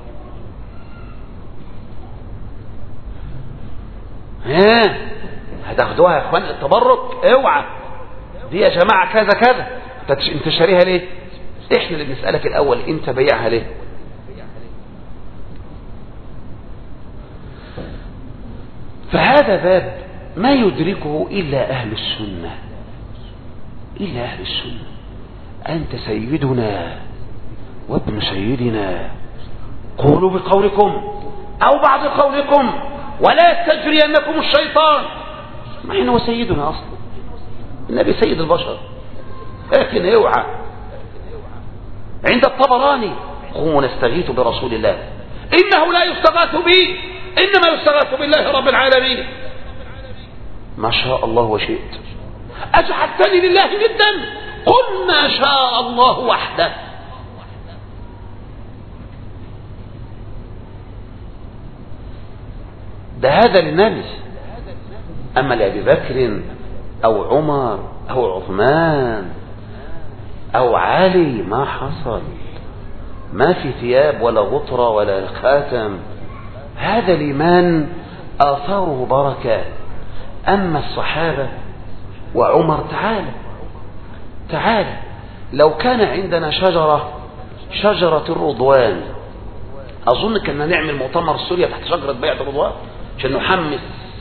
هتاخدوها يا اخوان التبرك؟ اوعى دي يا جماعة كذا كذا. انت شاريها ليه؟ احنا اللي بنسألك الاول انت بيعها ليه؟ فهذا باب ما يدركه إلا أهل السنة. أنت سيدنا وابن سيدنا، قولوا بقولكم أو بعض قولكم ولا تجرينكم الشيطان. ما إحنا هو سيدنا أصلا، النبي سيد البشر. لكن اوعى عند الطبراني قوموا نستغيث برسول الله إنه لا يستغاث بي إنما يستغاث بالله رب العالمين. ما شاء الله وشئت، أجعلتني لله ندا؟ قل ما شاء الله وحده. ده هذا للنبي. أما لأبي بكر أو عمر أو عثمان أو علي ما حصل، ما في ثياب ولا غطرة ولا خاتم. هذا لمن آثاره بركة. أما الصحابة وعمر، تعال لو كان عندنا شجرة الرضوان، أظن كنا نعمل مؤتمر سوريا تحت شجرة بيعة الرضوان عشان نحمس.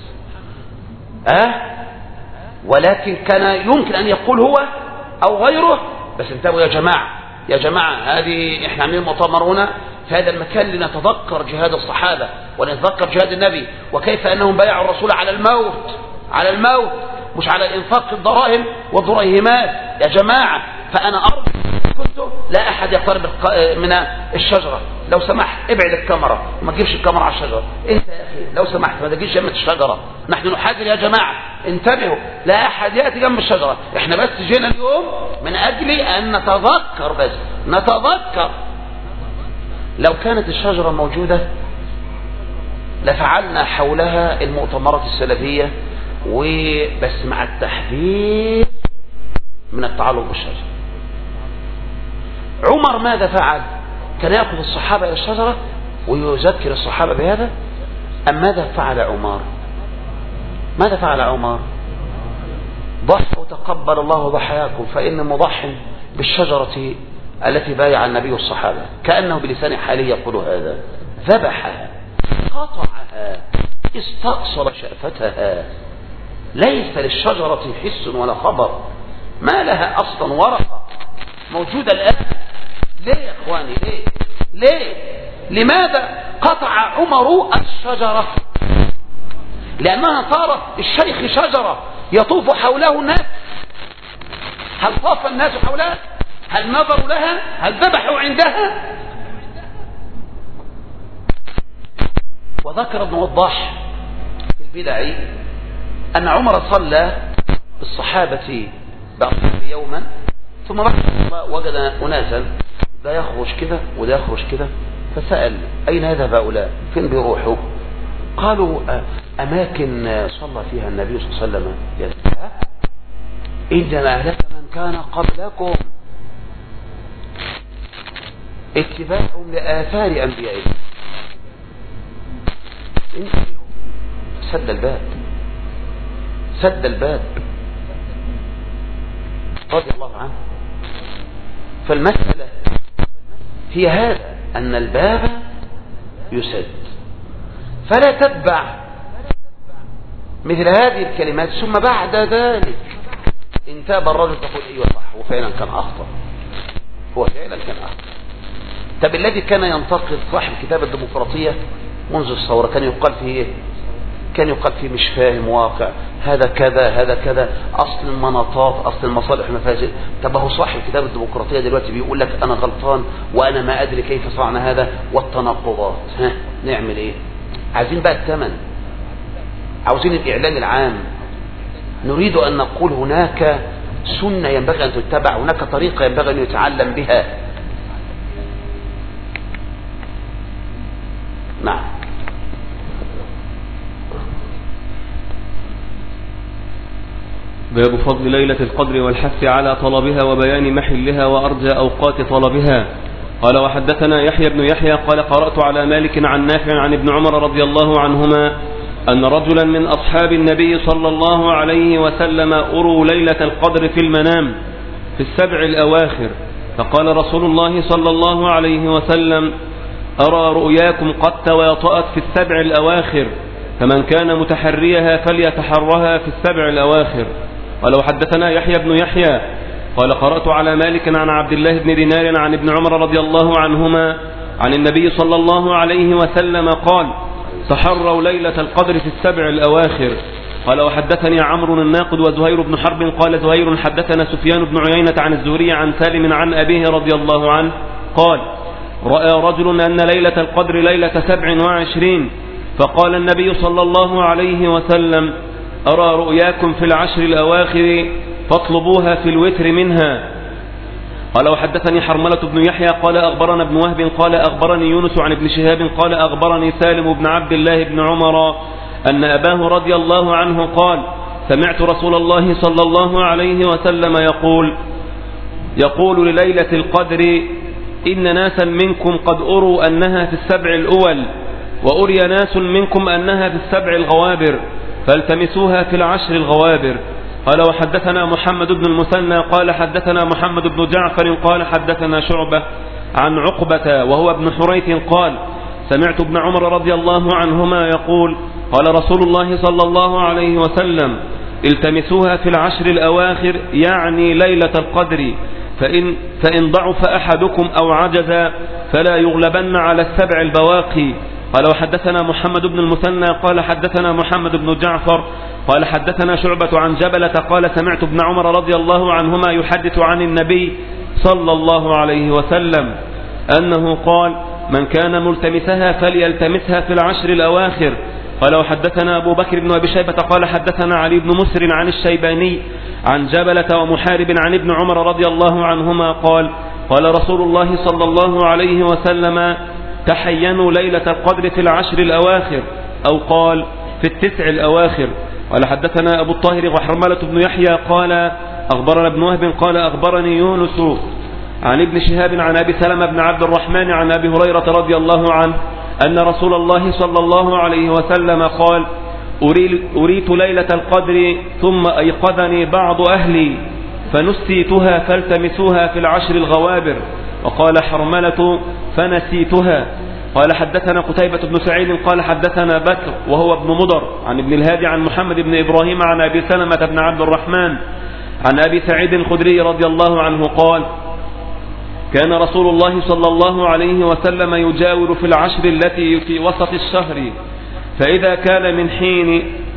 ولكن كان يمكن أن يقول هو أو غيره، بس انتبهوا يا جماعة هذه احنا عاملين مؤتمر هنا في هذا المكان لنتذكر جهاد الصحابة ونتذكر جهاد النبي وكيف أنهم بايعوا الرسول على الموت مش على الإنفاق في الدراهم والدريهمات يا جماعة. فأنا أرجو كنت لا أحد يقترب من الشجرة. لو سمحت ابعد الكاميرا وما تجيبش الكاميرا على الشجرة. انت يا أخي لو سمحت ما تجيش جنب الشجرة. نحن نحاذر يا جماعة، انتبهوا، لا أحد يأتي جنب الشجرة. احنا بس جينا اليوم من أجل أن نتذكر. لو كانت الشجرة موجودة لفعلنا حولها المؤتمرات السلفية، وبس مع التحذير من التعلق بالشجرة. عمر ماذا فعل؟ كان يأخذ الصحابة إلى الشجرة ويذكر الصحابة بهذا؟ أم ماذا فعل عمر؟ ضحوا تقبل الله ضحاياكم فإن مضح بالشجرة التي بايع النبي الصحابة. كأنه بلسان حاله يقول هذا. ذبحها، قطعها، استأصل شأفتها. ليس للشجرة حس ولا خبر، ما لها أصلا ورقة موجودة الآن. ليه يا إخواني؟ ليه؟ لماذا قطع عمر الشجرة؟ لأنها صارت الشيخ شجرة يطوف حوله الناس. هل طاف الناس حولها؟ هل نظروا لها؟ هل ذبحوا عندها؟ وذكر ابن وضاح في البدع أن عمر صلى بالصحابة بأصحابه يوما، ثم بعد الصلاة وجد أناسا ده يخرج كده وده يخرج كده، فسأل أين يذهب هؤلاء؟ فين بيروحوا؟ قالوا أماكن صلى فيها النبي صلى الله عليه وسلم. يذهب إنما أهلك من كان قبلكم اتباعهم لآثار أنبيائهم. سد الباب، سد الباب رضي الله عنه. فالمسألة هي هذا، أن الباب يسد، فلا تتبع مثل هذه الكلمات ثم بعد ذلك إن تاب الرجل تقول أيوة صح، وفعلا كان أخطأ، هو فعلا كان أخطأ. طب الذي كان ينتقد صاحب كتاب الديمقراطية منذ الثورة كان يقال فيه إيه؟ كان يقال فيه مش فاهم واقع، هذا كذا هذا كذا، أصل المناطات، أصل المصالح المفاسد. طب هو صاحب كتاب الديمقراطية دلوقتي بيقول لك أنا غلطان وأنا ما أدري كيف صنعنا هذا والتناقضات. ها نعمل إيه؟ عايزين بقى الثمن، عاوزين الإعلان العام. نريد أن نقول هناك سنة ينبغي أن تتبع، هناك طريقة ينبغي أن يتعلم بها. نعم. باب فضل ليلة القدر والحث على طلبها وبيان محلها وأرجى أوقات طلبها. قال وحدثنا يحيى بن يحيى قال قرأت على مالك عن نافع عن ابن عمر رضي الله عنهما أن رجلا من أصحاب النبي صلى الله عليه وسلم أروا ليلة القدر في المنام في السبع الأواخر، فقال رسول الله صلى الله عليه وسلم أرى رؤياكم قد تواطأت في السبع الأواخر، فمن كان متحريها فليتحرها في السبع الأواخر. قال وحدثنا يحيى بن يحيى قال قرأت على مالك عن عبد الله بن دينار عن ابن عمر رضي الله عنهما عن النبي صلى الله عليه وسلم قال تحروا ليلة القدر في السبع الأواخر. قال وحدثني عمرو الناقد وزهير بن حرب قال زهير حدثنا سفيان بن عيينة عن الزهري عن سالم عن أبيه رضي الله عنه قال رأى رجل أن ليلة القدر ليلة 27، فقال النبي صلى الله عليه وسلم أرى رؤياكم في العشر الأواخر فاطلبوها في الوتر منها. قال وحدثني حرملة بن يحيى قال أخبرنا ابن وهب قال أخبرني يونس عن ابن شهاب قال أخبرني سالم بن عبد الله بن عمر أن أباه رضي الله عنه قال سمعت رسول الله صلى الله عليه وسلم يقول لليلة القدر إن ناسا منكم قد أروا أنها في السبع الأول، وأري ناس منكم أنها في السبع الغوابر، فالتمسوها في العشر الغوابر. قال وحدثنا محمد بن المثنى قال حدثنا محمد بن جعفر قال حدثنا شعبة عن عقبة وهو ابن حريث قال سمعت ابن عمر رضي الله عنهما يقول قال رسول الله صلى الله عليه وسلم التمسوها في العشر الأواخر، يعني ليلة القدر، فإن ضعف أحدكم أو عجز فلا يغلبن على السبع البواقي. قال وحدثنا محمد بن المثنى قال حدثنا محمد بن جعفر قال حدثنا شعبة عن جبلة قال سمعت ابن عمر رضي الله عنهما يحدث عن النبي صلى الله عليه وسلم أنه قال من كان ملتمسها فليلتمسها في العشر الأواخر. قال وحدثنا أبو بكر بن أبي شيبة قال حدثنا علي بن مسر عن الشيباني عن جبلة ومحارب عن ابن عمر رضي الله عنهما قال رسول الله صلى الله عليه وسلم تحينوا ليلة القدر في العشر الأواخر، أو قال في التسع الأواخر. قال حدثنا أبو الطاهر وحرملة بن يحيى قال أخبرنا ابن وهب قال أخبرني يونس عن ابن شهاب عن أبي سلمة بن عبد الرحمن عن أبي هريرة رضي الله عنه أن رسول الله صلى الله عليه وسلم قال أريت ليلة القدر ثم أيقظني بعض أهلي فنسيتها فالتمسوها في العشر الغوابر. وقال حرملة فنسيتها. قال حدثنا قتيبة بن سعيد قال حدثنا بكر وهو ابن مضر عن ابن الهادي عن محمد بن إبراهيم عن أبي سلمة بن عبد الرحمن عن أبي سعيد الخدري رضي الله عنه قال كان رسول الله صلى الله عليه وسلم يجاور في العشر التي في وسط الشهر، فإذا كان من حين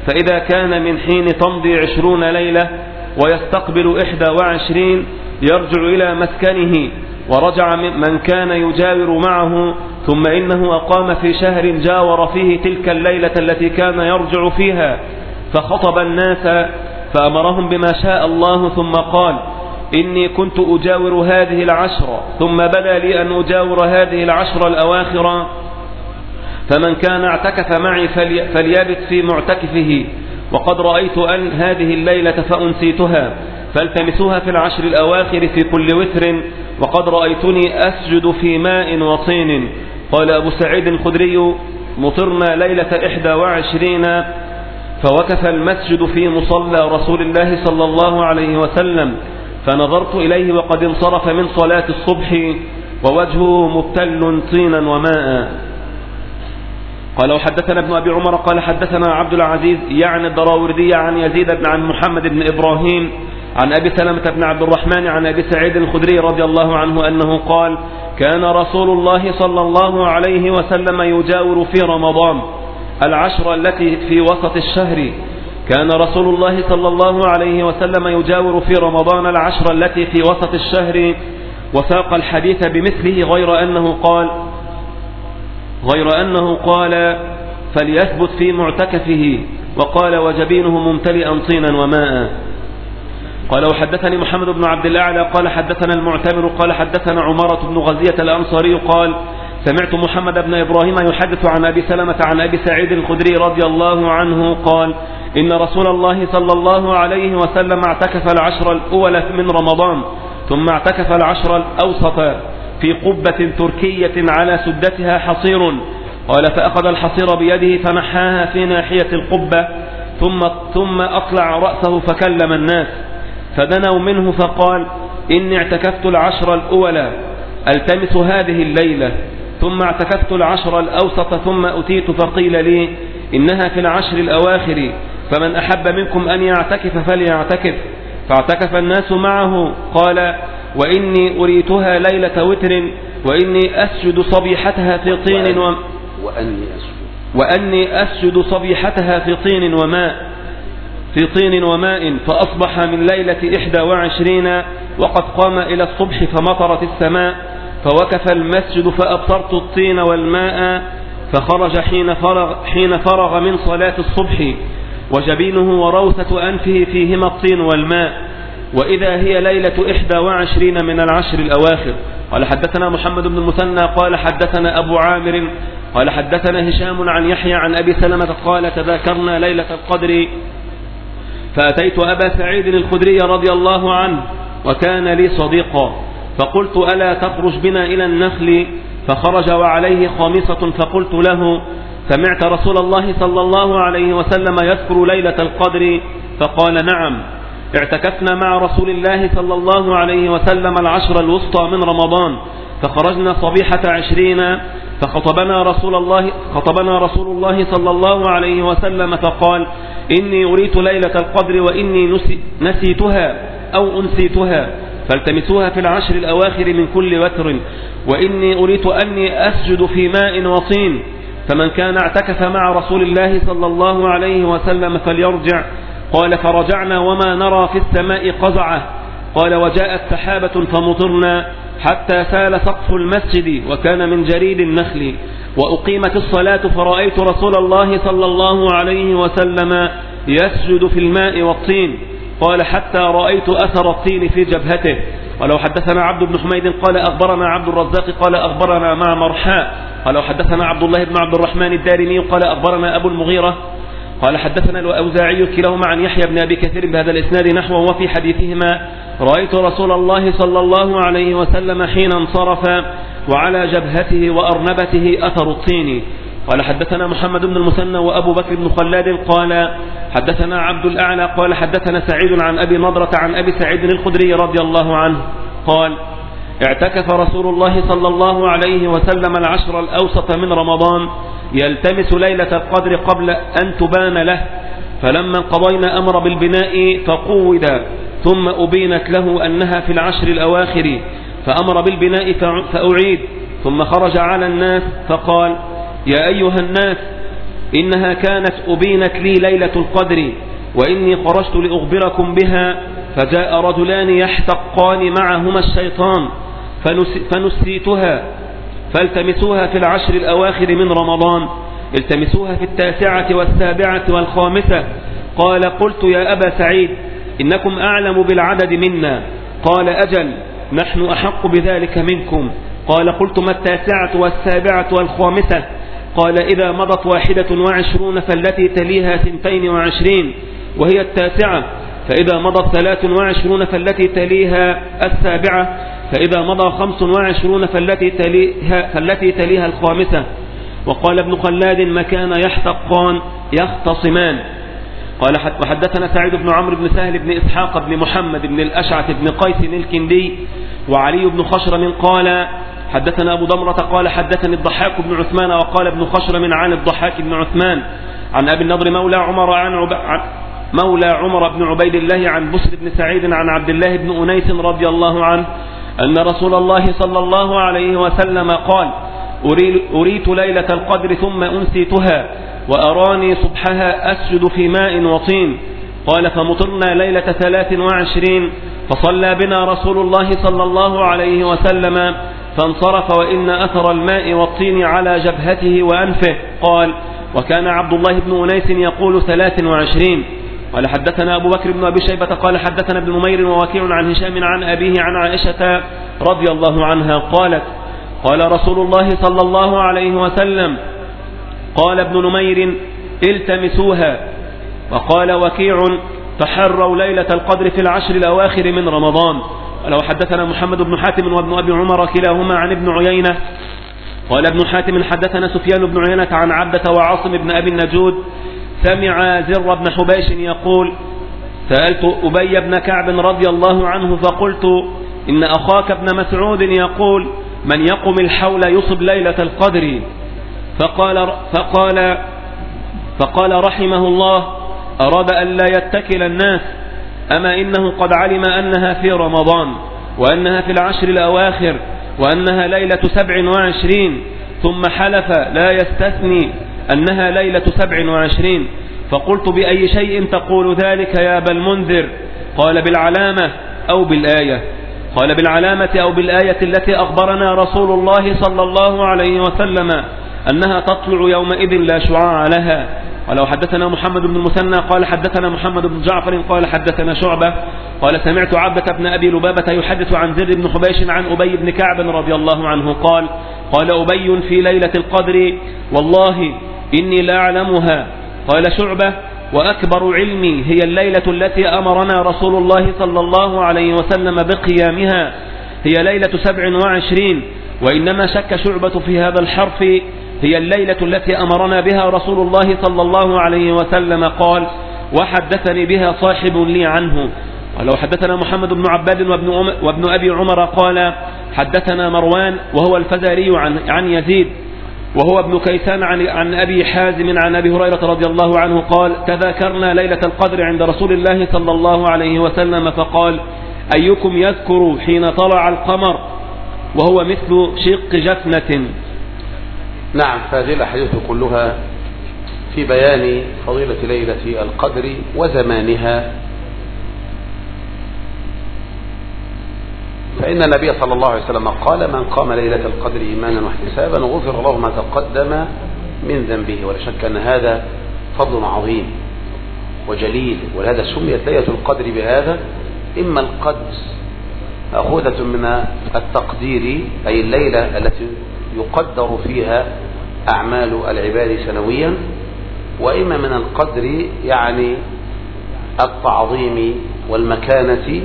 فإذا كان من حين تمضي 20 ليلة ويستقبل 21 يرجع إلى مسكنه، ورجع من كان يجاور معه، ثم إنه أقام في شهر جاور فيه تلك الليلة التي كان يرجع فيها، فخطب الناس فأمرهم بما شاء الله، ثم قال: إني كنت أجاور هذه العشر، ثم بدا لي أن أجاور هذه العشر الأواخر، فمن كان اعتكف معي فليبت في معتكفه، وقد رأيت أن هذه الليلة فأنسيتها، فالتمسوها في العشر الأواخر في كل وتر، وقد رأيتني أسجد في ماء وطين. قال أبو سعيد الخدري: مطرنا ليلة 21 فوقف المسجد في مصلى رسول الله صلى الله عليه وسلم، فنظرت إليه وقد انصرف من صلاة الصبح ووجهه مبتل طينا وماء. قال: وحدثنا ابن أبي عمر قال حدثنا عبد العزيز يعني الدراوردي عن يزيد عن محمد بن إبراهيم عن أبي سلمة بن عبد الرحمن عن أبي سعيد الخدري رضي الله عنه أنه قال: كان رسول الله صلى الله عليه وسلم يجاور في رمضان العشر التي في وسط الشهر. كان رسول الله صلى الله عليه وسلم يجاور في رمضان العشر التي في وسط الشهر، وساق الحديث بمثله غير أنه قال فليثبت في معتكفه، وقال: وجبينه ممتلئا طينا وماء. قال: وحدثني محمد بن عبد الأعلى قال حدثنا المعتمر قال حدثنا عمارة بن غزية الأنصاري قال: سمعت محمد بن إبراهيم يحدث عن أبي سلمة عن أبي سعيد الخدري رضي الله عنه قال: إن رسول الله صلى الله عليه وسلم اعتكف العشر الأول من رمضان، ثم اعتكف العشر الأوسط في قبة تركية على سدتها حصير. قال: فأخذ الحصير بيده فنحاها في ناحية القبة، ثم أطلع رأسه فكلم الناس، فدنوا منه فقال: إني اعتكفت العشر الأولى ألتمس هذه الليلة، ثم اعتكفت العشر الأوسط، ثم أتيت فقيل لي إنها في العشر الأواخر، فمن أحب منكم أن يعتكف فليعتكف. فاعتكف الناس معه. قال: وإني أريتها ليلة وتر، وإني أسجد صبيحتها في طين وأني أسجد صبيحتها في طين وماء، فأصبح من ليلة 21 وقد قام إلى الصبح فمطرت السماء، فوقف المسجد فأبصرت الطين والماء، فخرج حين فرغ من صلاة الصبح، وجبينه وروثة أنفه فيهما الطين والماء، وإذا هي ليلة 21 من العشر الأواخر. قال: حدثنا محمد بن المثنى قال حدثنا أبو عامر قال حدثنا هشام عن يحيى عن أبي سلمة قال: تذاكرنا ليلة القدر، فأتيت أبا سعيد الخدري رضي الله عنه وكان لي صديقا، فقلت: ألا تخرج بنا إلى النخل؟ فخرج وعليه خامصة، فقلت له: سمعت رسول الله صلى الله عليه وسلم يذكر ليلة القدر؟ فقال: نعم، اعتكفنا مع رسول الله صلى الله عليه وسلم العشر الوسطى من رمضان، فخرجنا صبيحة 20، فخطبنا رسول الله صلى الله عليه وسلم فقال: إني أريت ليلة القدر، وإني أنسيتها، فالتمسوها في العشر الأواخر من كل وتر، وإني أريت أني أسجد في ماء وطين، فمن كان اعتكف مع رسول الله صلى الله عليه وسلم فليرجع. قال: فرجعنا وما نرى في السماء قزعة. قال: وجاءت سحابة فمطرنا حتى سال سقف المسجد، وكان من جريد النخل، وأقيمت الصلاة، فرأيت رسول الله صلى الله عليه وسلم يسجد في الماء والطين. قال: حتى رأيت أثر الطين في جبهته. ولو حدثنا عبد بن حميد قال: أخبرنا عبد الرزاق قال: أخبرنا معمر حاء. ولو حدثنا عبد الله بن عبد الرحمن الدارمي قال: أخبرنا أبو المغيرة قال: حدثنا الأوزاعي كلاهما عن يحيى بن أبي كثير بهذا الإسناد نحوه، وفي حديثهما: رأيت رسول الله صلى الله عليه وسلم حين انصرف وعلى جبهته وأرنبته أثر الطين. قال: حدثنا محمد بن المثنى وأبو بكر بن خلاد قال: حدثنا عبد الأعلى قال: حدثنا سعيد عن أبي نضرة عن أبي سعيد الخدري رضي الله عنه قال: اعتكف رسول الله صلى الله عليه وسلم العشر الأوسط من رمضان يلتمس ليلة القدر قبل أن تبان له، فلما انقضينا أمر بالبناء فقود، ثم أبينت له أنها في العشر الأواخر، فأمر بالبناء فأعيد، ثم خرج على الناس فقال: يا أيها الناس، إنها كانت أبينت لي ليلة القدر وإني خرجت لأخبركم بها، فجاء رجلان يحتقان معهما الشيطان فنسيتها، فالتمسوها في العشر الأواخر من رمضان، التمسوها في 9 و7 و5. قال: قلت: يا أبا سعيد إنكم أعلم بالعدد منا. قال: أجل، نحن أحق بذلك منكم. قال: قلت: ما 9 و7 و5؟ قال: إذا مضت 21 فالتي تليها 22 وهي 9، فإذا مضت 23 فالتي تليها 7، فإذا مضى 25 فالتي تليها 5. وقال ابن خلاد: مكان يحتقان يختصمان. قال: وحدثنا سعيد بن عمرو بن سهل بن إسحاق بن محمد بن الأشعث بن قيس الكندي وعلي بن خشرم قال: حدثنا أبو ضمرة قال: حدثني الضحاك بن عثمان. وقال ابن خشرم عن الضحاك بن عثمان عن أبي النضر مولى عمر بن عبيد الله عن بسر بن سعيد عن عبد الله بن أنيس رضي الله عنه أن رسول الله صلى الله عليه وسلم قال: أريت ليلة القدر ثم أنسيتها، وأراني صبحها أسجد في ماء وطين. قال: فمطرنا ليلة 23 فصلى بنا رسول الله صلى الله عليه وسلم فانصرف وإن أثر الماء والطين على جبهته وأنفه. قال: وكان عبد الله بن أنيس يقول 23. قال: حدثنا أبو بكر بن أبي شيبة قال: حدثنا ابن نمير ووكيع عن هشام عن أبيه عن عائشة رضي الله عنها قالت: قال رسول الله صلى الله عليه وسلم: قال ابن نمير: التمسوها. وقال وكيع: تحروا ليلة القدر في العشر الأواخر من رمضان. ولو حدثنا محمد بن حاتم وابن أبي عمر كلاهما عن ابن عيينة. قال ابن حاتم: حدثنا سفيان بن عيينة عن عبدة وعاصم بن أبي النجود سمع زر بن حبيش يقول: سألت أبي بن كعب رضي الله عنه فقلت: إن أخاك ابن مسعود يقول: من يقم الحول يصب ليلة القدر. فقال رحمه الله: أراد أن لا يتكل الناس، أما إنه قد علم أنها في رمضان وأنها في العشر الأواخر وأنها ليلة 27، ثم حلف لا يستثني أنها ليلة 27. فقلت: بأي شيء تقول ذلك يا أبا المنذر؟ قال: بالعلامة أو بالآية. قال: بالعلامة أو بالآية التي أخبرنا رسول الله صلى الله عليه وسلم أنها تطلع يومئذ لا شعاع لها. ولو حدثنا محمد بن المثنى قال: حدثنا محمد بن جعفر قال: حدثنا شعبة قال: سمعت عبدة بن أبي لبابة يحدث عن زر بن حبيش عن أبي بن كعب رضي الله عنه قال: قال أبي في ليلة القدر: والله إني لا أعلمها. قال شعبة: وأكبر علمي هي الليلة التي أمرنا رسول الله صلى الله عليه وسلم بقيامها، هي ليلة 27. وإنما شك شعبة في هذا الحرف: هي الليلة التي أمرنا بها رسول الله صلى الله عليه وسلم. قال: وحدثني بها صاحب لي عنه. ولو حدثنا محمد بن عباد وابن أبي عمر قال: حدثنا مروان وهو الفزاري عن يزيد وهو ابن كيسان عن أبي حازم عن أبي هريرة رضي الله عنه قال: تذاكرنا ليلة القدر عند رسول الله صلى الله عليه وسلم فقال: أيكم يذكر حين طلع القمر وهو مثل شق جفنة. نعم، فهذه الأحاديث كلها في بيان فضيلة ليلة القدر وزمانها، فإن النبي صلى الله عليه وسلم قال: من قام ليلة القدر إيمانا واحتسابا غفر له ما تقدم من ذنبه. ولا شك أن هذا فضل عظيم وجليل، ولهذا سميت ليلة القدر بهذا. إما القدر مأخوذة من التقدير، أي الليلة التي يقدر فيها أعمال العباد سنويا، وإما من القدر يعني التعظيم والمكانة،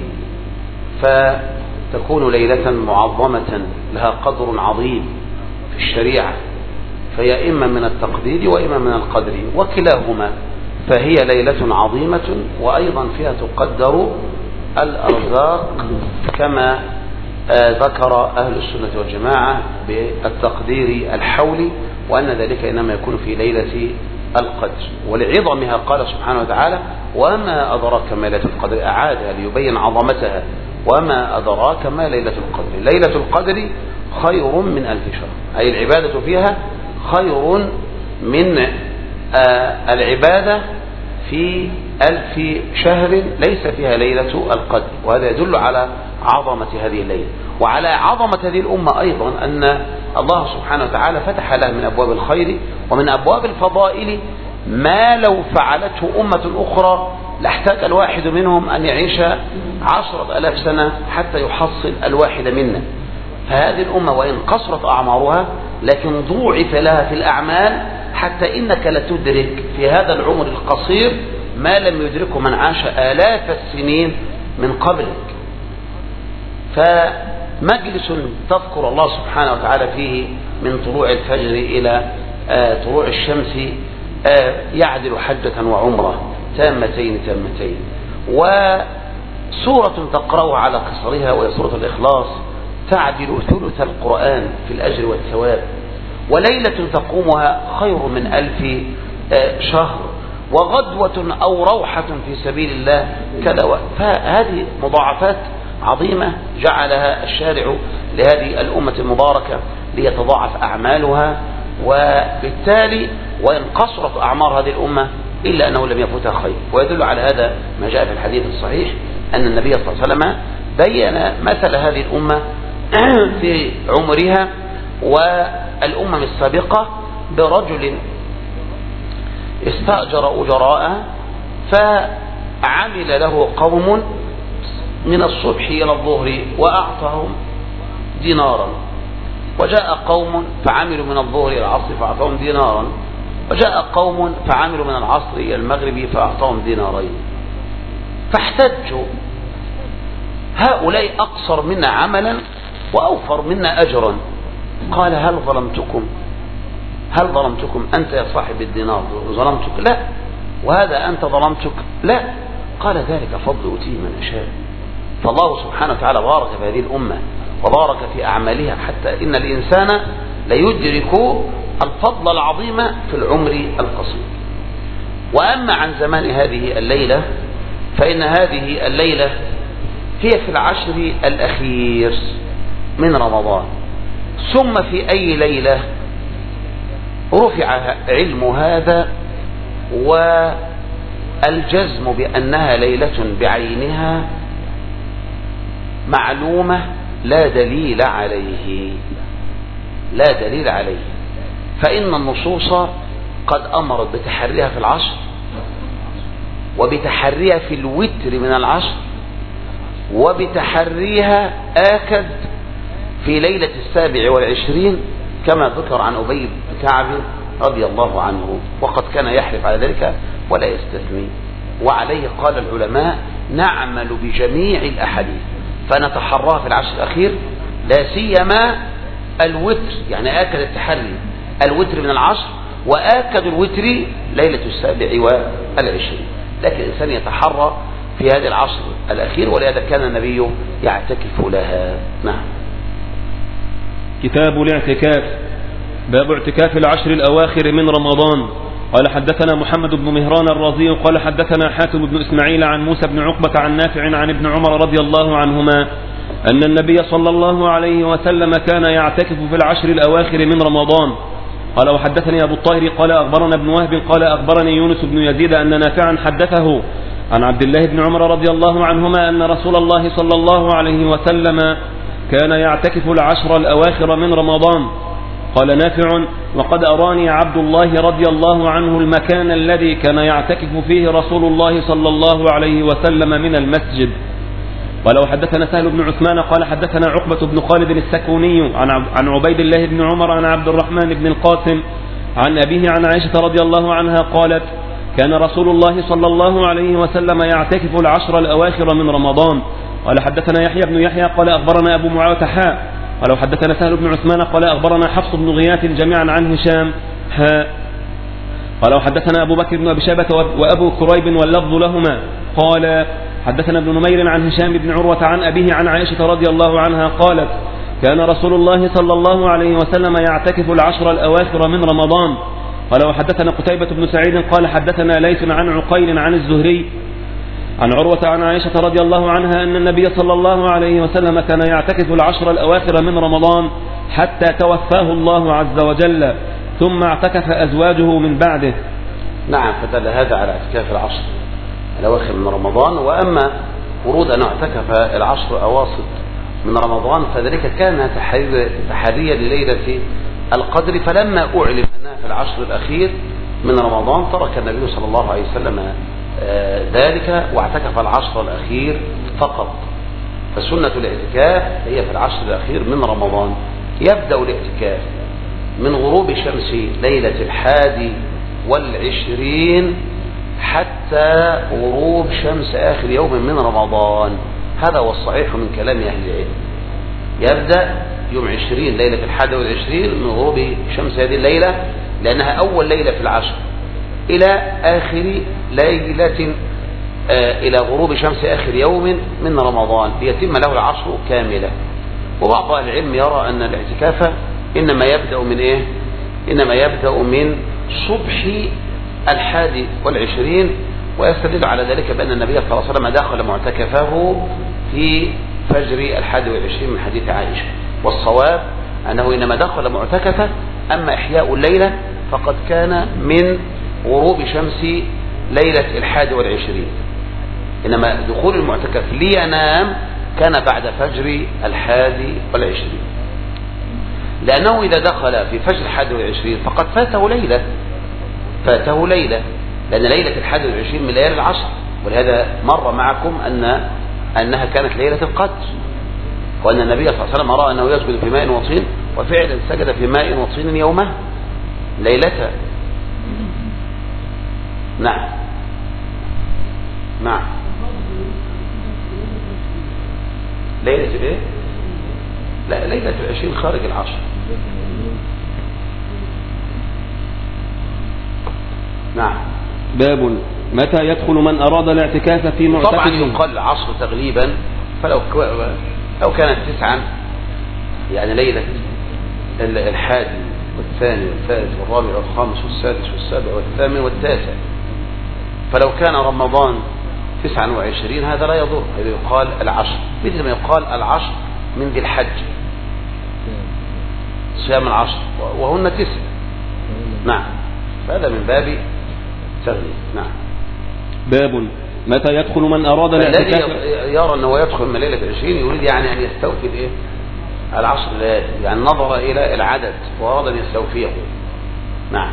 فتكون ليلة معظمة لها قدر عظيم في الشريعة، فهي إما من التقدير وإما من القدر، وكلاهما فهي ليلة عظيمة، وأيضا فيها تقدر الأرزاق كما ذكر أهل السنة والجماعة بالتقدير الحولي، وأن ذلك إنما يكون في ليلة القدر. ولعظمها قال سبحانه وتعالى: وما أدراك ما ليلة القدر، أعادها ليبين عظمتها: وما أدراك ما ليلة القدر. ليلة القدر خير من 1000 شهر، أي العبادة فيها خير من العبادة في 1000 شهر ليس فيها ليلة القدر، وهذا يدل على عظمة هذه الليلة وعلى عظمة هذه الأمة أيضا، أن الله سبحانه وتعالى فتح لها من أبواب الخير ومن أبواب الفضائل ما لو فعلته أمة أخرى لاحتاج الواحد منهم أن يعيش 10,000 سنة حتى يحصل الواحد منا. فهذه الأمة وإن قصرت أعمارها لكن ضوعف لها في الأعمال، حتى إنك لتدرك في هذا العمر القصير ما لم يدركه من عاش آلاف السنين من قبلك. فمجلس تذكر الله سبحانه وتعالى فيه من طلوع الفجر إلى طلوع الشمس يعدل حجة وعمرة تامتين. وسورة تقرأ على قصرها وهي سورة الإخلاص تعدل ثلث القرآن في الأجر والثواب، وليلة تقومها خير من 1000 شهر، وغدوة أو روحة في سبيل الله كذا. فهذه مضاعفات عظيمة جعلها الشارع لهذه الأمة المباركة ليتضاعف أعمالها، وبالتالي وإن قصرت أعمار هذه الأمة إلا أنه لم يفوتها خير. ويدل على هذا ما جاء في الحديث الصحيح أن النبي صلى الله عليه وسلم بين مثل هذه الأمة في عمرها والأمم السابقة برجل استأجر أجراء فعمل له قوم من الصبح إلى الظهر وأعطاهم دينارا، وجاء قوم فعملوا من الظهر إلى العصر فأعطاهم دينارا، وجاء قوم فعملوا من العصر إلى المغرب فأعطاهم دينارين. فاحتجوا هؤلاء أقصر منا عملا وأوفر منا أجرا. قال هل ظلمتكم أنت يا صاحب الدينار؟ ظلمتك؟ لا. وهذا أنت ظلمتك؟ لا. قال ذلك فضل أوتيه من أشاء. فالله سبحانه وتعالى بارك في هذه الأمة وبارك في أعمالها حتى إن الإنسان ليدرك الفضل العظيم في العمر القصير. وأما عن زمان هذه الليلة فإن هذه الليلة هي في العشر الأخير من رمضان. ثم في أي ليلة رفع علم هذا والجزم بأنها ليلة بعينها معلومة لا دليل عليه، فإن النصوص قد أمرت بتحريها في العشر، وبتحريها في الوتر من العشر، وبتحريها آكد في ليلة 27 كما ذكر عن أبي بن كعب رضي الله عنه، وقد كان يحلف على ذلك ولا يستثني. وعليه قال العلماء نعمل بجميع الأحاديث فنتحراها في العشر الأخير، لا سيما الوتر، يعني آكد التحري الوتر من العشر، وآكد الوتر ليلة 27. لكن الإنسان يتحرى في هذه العشر الأخير، ولهذا كان النبي يعتكف لها. نعم. كتاب الاعتكاف. باب اعتكاف العشر الأواخر من رمضان. قال حدثنا محمد بن مهران الرازي قال حدثنا حاتم بن إسماعيل عن موسى بن عقبة عن نافع عن ابن عمر رضي الله عنهما أن النبي صلى الله عليه وسلم كان يعتكف في العشر الأواخر من رمضان. قال وحدثني أبو الطاهر قال أخبرنا ابن وهب قال أخبرني يونس بن يزيد أن نافعا حدثه عن عبد الله بن عمر رضي الله عنهما أن رسول الله صلى الله عليه وسلم كان يعتكف العشر الأواخر من رمضان. قال نافع وقد أراني عبد الله رضي الله عنه المكان الذي كان يعتكف فيه رسول الله صلى الله عليه وسلم من المسجد. قال وحدثنا سهل بن عثمان قال حدثنا عقبة بن خالد السكوني عن عبيد الله بن عمر عن عبد الرحمن بن القاسم عن أبيه عن عائشة رضي الله عنها قالت كان رسول الله صلى الله عليه وسلم يعتكف العشر الأواخر من رمضان. قال حدثنا يحيى بن يحيى قال أخبرنا أبو معاوية حاء قال وحدثنا سهل بن عثمان قال أخبرنا حفص بن غياث جميعا عن هشام حاء قال وحدثنا أبو بكر بن أبي شيبة وأبو كريب واللفظ لهما قال حدثنا ابن نمير عن هشام بن عروة عن أبيه عن عائشة رضي الله عنها قالت كان رسول الله صلى الله عليه وسلم يعتكف العشر الأواخر من رمضان. قال وحدثنا قتيبة بن سعيد قال حدثنا ليث عن عقيل عن الزهري عن عروة عن عائشة رضي الله عنها أن النبي صلى الله عليه وسلم كان يعتكف العشر الأواخر من رمضان حتى توفاه الله عز وجل، ثم اعتكف أزواجه من بعده. نعم، فدل هذا على اعتكاف العشر الأواخر من رمضان. وأما ورود أن اعتكف العشر أواسط من رمضان فذلك كان تحريا لليلة القدر، فلما أعلم أنها في العشر الأخير من رمضان ترك النبي صلى الله عليه وسلم ذلك واعتكف العشر الأخير فقط. فسنة الاعتكاف هي في العشر الأخير من رمضان. يبدأ الاعتكاف من غروب شمس ليلة 21 حتى غروب شمس آخر يوم من رمضان. هذا هو الصحيح من كلام أهل العلم. يبدأ يوم 20 ليلة 21 من غروب شمس هذه الليلة، لأنها أول ليلة في العشر، إلى آخر ليلة إلى غروب شمس آخر يوم من رمضان ليتم له العشر كاملة. وبعض أهل العلم يرى أن الاعتكاف إنما يبدأ من إيه؟ إنما يبدأ من صبح 21، ويستدل على ذلك بأن النبي صلى الله عليه وسلم دخل معتكفه في فجر 21 من حديث عائشة. والصواب أنه إنما دخل معتكفه، أما إحياء الليلة فقد كان من غروب شمس ليلة 21، إنما دخول المعتكف لينام كان بعد فجر 21، لأنه إذا دخل في فجر 21 فقد فاته ليلة، لأن ليلة 21 من ليالي العشر. ولهذا مر معكم أنها كانت ليلة القدر، وأن النبي صلى الله عليه وسلم رأى أنه يسجد في ماء وطين، وفعلا سجد في ماء وطين يومه ليلة. نعم ليلة ايه؟ لا، ليلة 20 خارج العشر. نعم. باب متى يدخل من أراد الاعتكاف في معتكفه؟ طبعا يقال العصر تغليبا، فلو كانت 9 يعني ليلة 1 والثاني والثالث والرابع والخامس والسادس والسابع والثامن والتاسع. فلو كان رمضان 29 هذا لا يضر، هذا يقال العشر، مثل ما يقال العشر من ذي الحج، صيام العشر وهن 9. نعم، فهذا من باب تغليب. نعم. باب متى يدخل من أراد الاعتكاف؟ الذي يرى أنه يدخل من ليلة 20 يريد يعني أن يستوفي العشر ليالي، يعني نظر إلى العدد وأراد أن يستوفيه. نعم.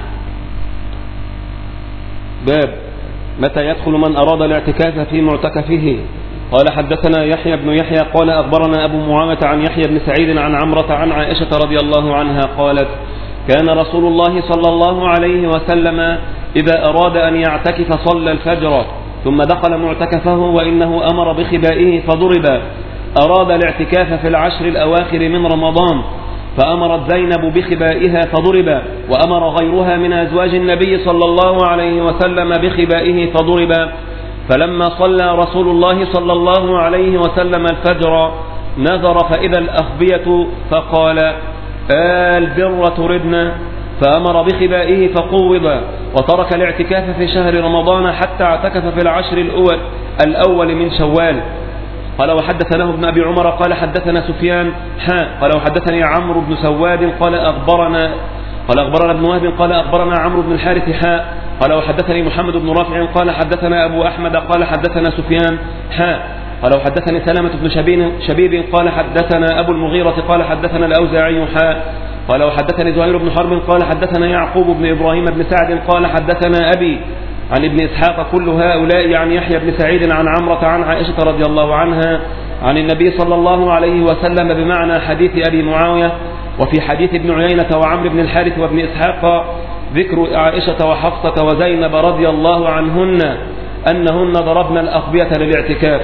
باب متى يدخل من أراد الاعتكاف في معتكفه؟ قال حدثنا يحيى بن يحيى قال أخبرنا أبو معاوية عن يحيى بن سعيد عن عمرة عن عائشة رضي الله عنها قالت: كان رسول الله صلى الله عليه وسلم إذا أراد أن يعتكف صلى الفجر ثم دخل معتكفه وإنه أمر بخبائه فضرب. أراد الاعتكاف في العشر الأواخر من رمضان فأمرت زينب بخبائها فضرب، وأمر غيرها من أزواج النبي صلى الله عليه وسلم بخبائه فضرب. فلما صلى رسول الله صلى الله عليه وسلم الفجر نظر فإذا الأخبية فقال: البر تردنا، فأمر بخبائه فقوض، وترك الاعتكاف في شهر رمضان حتى اعتكف في العشر الأول من شوال. قال وحدثناه ابن أبي عمر قال حدثنا سفيان قال وحدثني عمرو بن سواد قال أخبرنا ابن وهب قال أخبرنا عمرو بن الحارث قال وحدثني محمد بن رافع قال حدثنا أبو أحمد قال حدثنا سفيان قال وحدثني سلامة بن شبيب قال حدثنا أبو المغيرة قال حدثنا الأوزاعي قال وحدثني زهير بن حرب قال حدثنا يعقوب بن إبراهيم بن سعد قال حدثنا أبي عن ابن إسحاق كل هؤلاء عن يحيى بن سعيد عن عمرة عن عائشة رضي الله عنها عن النبي صلى الله عليه وسلم بمعنى حديث أبي معاوية. وفي حديث ابن عيينة وعمر بن الحارث وابن إسحاق ذكر عائشة وحفصة وزينب رضي الله عنهن أنهن ضربن الأخبية للاعتكاف.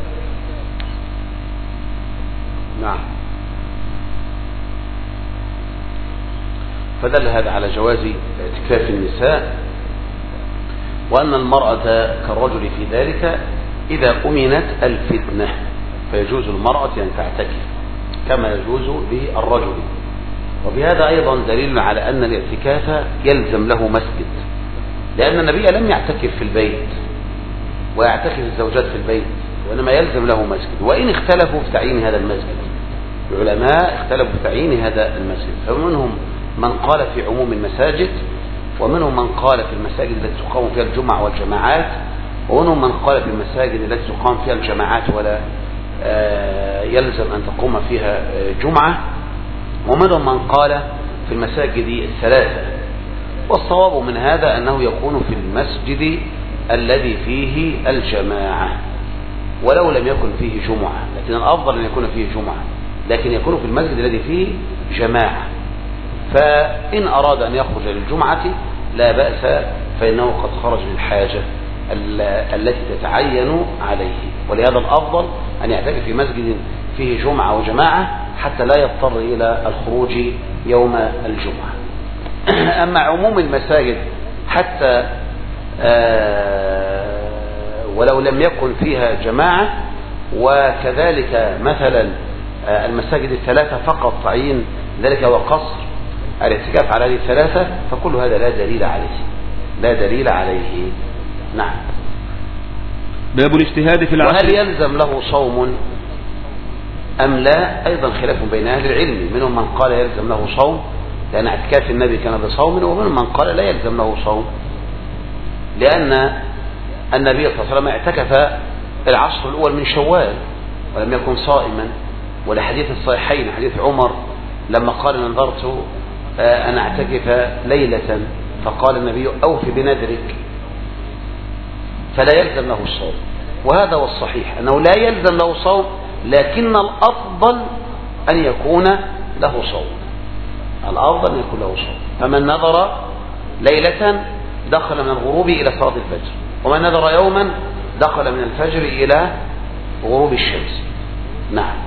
نعم. فدل هذا على جواز اعتكاف النساء، وأن المرأة كالرجل في ذلك إذا أمنت الفتنة فيجوز المرأة أن تعتكف كما يجوز بالرجل. وبهذا أيضا دليل على أن الاعتكاف يلزم له مسجد، لأن النبي لم يعتكف في البيت ويعتكف الزوجات في البيت، وإنما يلزم له مسجد. وإن اختلفوا في تعيين هذا المسجد، العلماء اختلفوا في تعيين هذا المسجد، فمنهم من قال في عموم المساجد ومنهم من قال في المساجد التي تقام فيها الجمعة والجماعات، ومنهم من قال في المساجد التي تقام فيها الجماعات ولا يلزم أن تقوم فيها جمعة، ومنهم من قال في المساجد الثلاثة. والصواب من هذا أنه يكون في المسجد الذي فيه الجماعة ولو لم يكن فيه جمعة، لكن الأفضل أن يكون فيه جمعة، لكن يكون في المسجد الذي فيه جماعة. فإن أراد أن يخرج للجمعة لا بأس، فإنه قد خرج للحاجة التي تتعين عليه، ولهذا الأفضل أن يعتكف في مسجد فيه جمعة وجماعة حتى لا يضطر إلى الخروج يوم الجمعة. أما عموم المساجد حتى ولو لم يكن فيها جماعة، وكذلك مثلا المساجد الثلاثة فقط تعيين ذلك وقصر الاعتكاف على هذه الثلاثة، فكل هذا لا دليل عليه، لا دليل عليه. نعم. باب الاجتهاد في العشر. وهل يلزم له صوم أم لا؟ أيضا خلاف بين أهل العلم، منهم من قال يلزم له صوم لأن اعتكاف النبي كان بصوم، ومنهم من قال لا يلزم له صوم، لأن النبي صلى الله عليه وسلم اعتكف العشر الأول من شوال ولم يكن صائما. ولحديث الصحيحين حديث عمر لما قال نذرت أن أعتكف ليلة، فقال النبي أوف بنذرك، فلا يلزم له الصوم. وهذا هو الصحيح أنه لا يلزم له صوم، لكن الأفضل أن يكون له صوم، الأفضل أن يكون له صوم. فمن نذر ليلة دخل من الغروب إلى صلاة الفجر، ومن نذر يوما دخل من الفجر إلى غروب الشمس. نعم.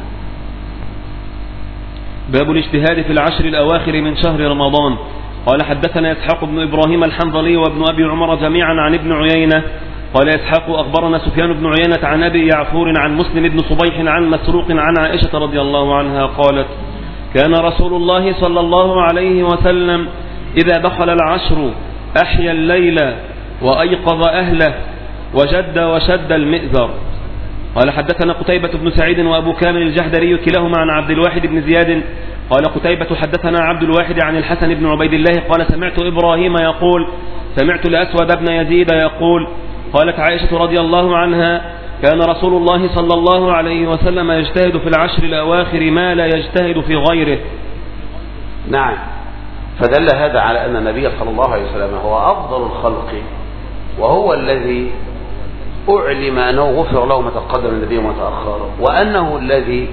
باب الاجتهاد في العشر الأواخر من شهر رمضان. قال حدثنا إسحاق بن إبراهيم الحنظلي وابن أبي عمر جميعا عن ابن عيينة. قال إسحاق أخبرنا سفيان بن عيينة عن أبي يعفور عن مسلم بن صبيح عن مسروق عن عائشة رضي الله عنها قالت كان رسول الله صلى الله عليه وسلم إذا دخل العشر أحيا الليل وأيقظ أهله وجد وشد المئزر. قال حدثنا قتيبة بن سعيد وأبو كامل الجحدري كلاهما عن عبد الواحد بن زياد. قال قتيبة حدثنا عبد الواحد عن الحسن بن عبيد الله قال سمعت إبراهيم يقول سمعت الأسود بن يزيد يقول قالت عائشة رضي الله عنها كان رسول الله صلى الله عليه وسلم يجتهد في العشر الأواخر ما لا يجتهد في غيره. نعم. فدل هذا على أن النبي صلى الله عليه وسلم هو أفضل الخلق، وهو الذي أعلم أنه غفر له ما تقدم من النبي وما تأخر، وأنه الذي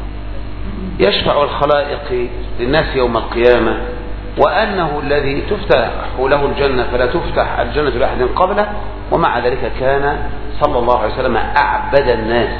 يشفع الخلائق للناس يوم القيامة، وأنه الذي تفتح له الجنة فلا تفتح الجنة لأحد قبله. ومع ذلك كان صلى الله عليه وسلم أعبد الناس.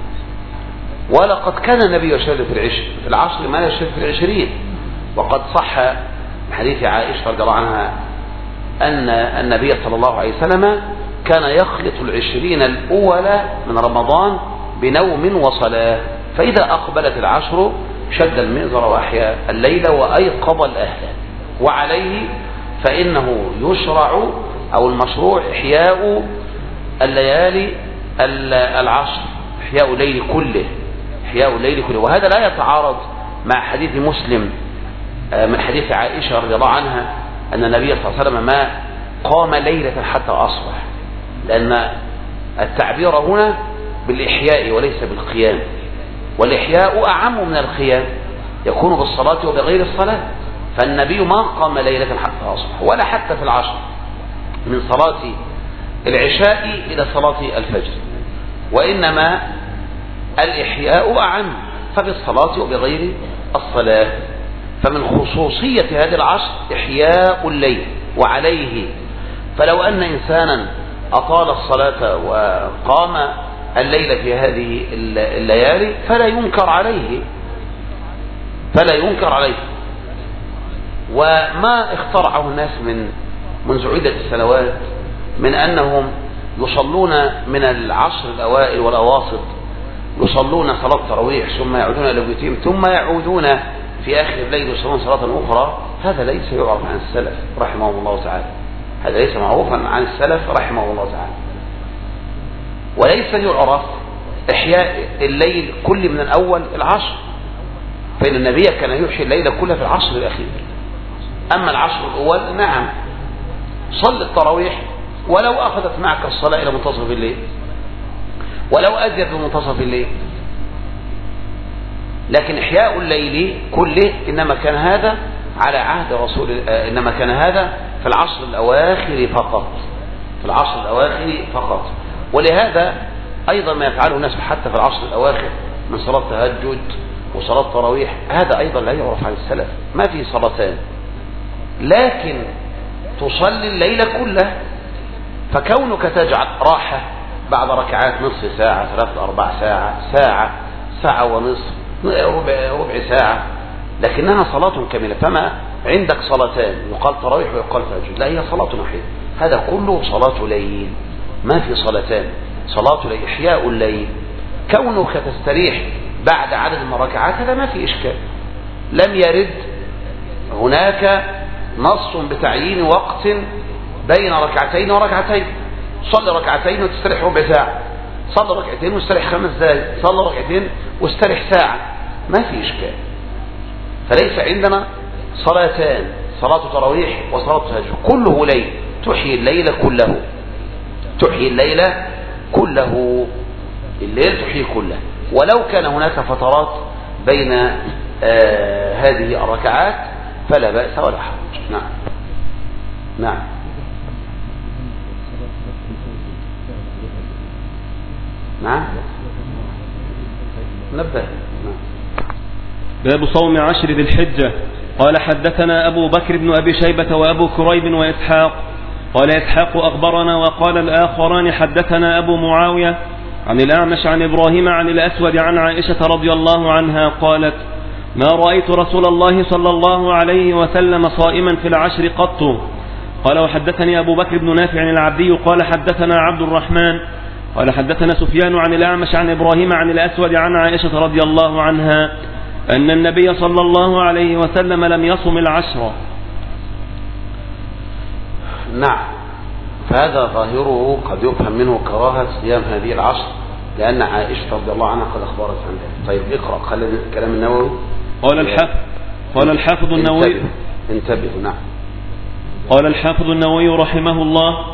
ولقد كان النبي يجتهد في العشر ما يجتهد في العشرين. وقد صح حديث عائشة رضي الله عنها أن النبي صلى الله عليه وسلم كان يخلط العشرين الأولى من رمضان بنوم وصلاة، فإذا أقبلت العشر شد المئزر وأحيا الليل وأيقظ الأهل. وعليه فإنه يشرع أو المشروع إحياء الليالي العشر، إحياء الليل كله، إحياء الليل كله. وهذا لا يتعارض مع حديث مسلم من حديث عائشة رضي الله عنها أن النبي صلى الله عليه وسلم ما قام ليلة حتى أصبح، لأن التعبير هنا بالإحياء وليس بالقيام، والإحياء أعم من القيام، يكون بالصلاة وبغير الصلاة. فالنبي ما قام ليلة حتى أصبح ولا حتى في العشر من صلاة العشاء إلى صلاة الفجر، وإنما الإحياء أعم، فبالصلاة وبغير الصلاة. فمن خصوصية هذه العشر إحياء الليل. وعليه فلو أن إنسانا أطال الصلاة وقام الليل في هذه الليالي فلا ينكر عليه، فلا ينكر عليه. وما اخترعه الناس منذ عدة السنوات من أنهم يصلون من العشر الأوائل والأواسط، يصلون صلاة تراويح ثم يعودون إلى بيوتهم ثم يعودون في آخر الليل يصلون صلاة أخرى، هذا ليس يعرف عن السلف رحمه الله تعالى، هذا ليس معروفا عن السلف رحمه الله تعالى. وليس يعرف إحياء الليل كل من الأول العشر، فإن النبي كان يحيي الليل كله في العشر الأخير. أما العشر الأول نعم صل التراويح ولو أخذت معك الصلاة إلى منتصف الليل، ولو أزيد من منتصف الليل، لكن إحياء الليل كله إنما كان هذا على عهد رسول، إنما كان هذا في العشر الأواخر فقط، في العشر الأواخر فقط. ولهذا أيضا ما يفعله الناس حتى في العشر الأواخر من صلاة تهجد وصلاة تراويح، هذا أيضا لا يعرف عن السلف، ما في صلاتان، لكن تصلي الليل كله. فكونك تجعل راحة بعد ركعات نصف ساعة، 3-4 ساعة، ساعة ونصف، ربع ساعة، لكنها صلاة كاملة. فما عندك صلاتان، يقال تراويح ويقال تهجد، لا، هي صلاة واحدة، هذا كله صلاة ليل، ما في صلاتان، صلاة ليل، إحياء الليل. كونك تستريح بعد عدد من الركعات هذا ما في إشكال. لم يرد هناك نص بتعيين وقت بين ركعتين وركعتين، صلي ركعتين وتستريح ربع ساعة، صلي ركعتين واستريح 5 دقائق، صلي ركعتين واستريح ساعة، ما في إشكال. فليس عندنا صلاتان، صلاة تراويح وصلاة تهجد، كله ليل، تحيي الليل كله، تحيي الليل كله، الليل تحيي كله. ولو كان هناك فترات بين هذه الركعات فلا بأس ولا حرج. نعم نعم. نعم نبه. باب صوم 10 ذي الحجة. قال حدثنا أبو بكر بن أبي شيبة وأبو كريب وإسحاق. قال إسحاق أخبرنا، وقال الآخران حدثنا أبو معاوية عن الأعمش عن إبراهيم عن الأسود عن عائشة رضي الله عنها قالت: ما رأيت رسول الله صلى الله عليه وسلم صائما في العشر قط. قال وحدثني أبو بكر بن نافع عن العبدي قال حدثنا عبد الرحمن قال حدثنا سفيان عن الأعمش عن إبراهيم عن الأسود عن عائشة رضي الله عنها أن النبي صلى الله عليه وسلم لم يصم العشر. نعم، فهذا ظاهره قد يفهم منه كراهة صيام هذه العشر، لأن عائشة رضي الله عنها قد أخبرت عن ذلك. طيب اقرأ كلام النووي. قال الحافظ النووي. انتبهوا. نعم. قال الحافظ النووي رحمه الله.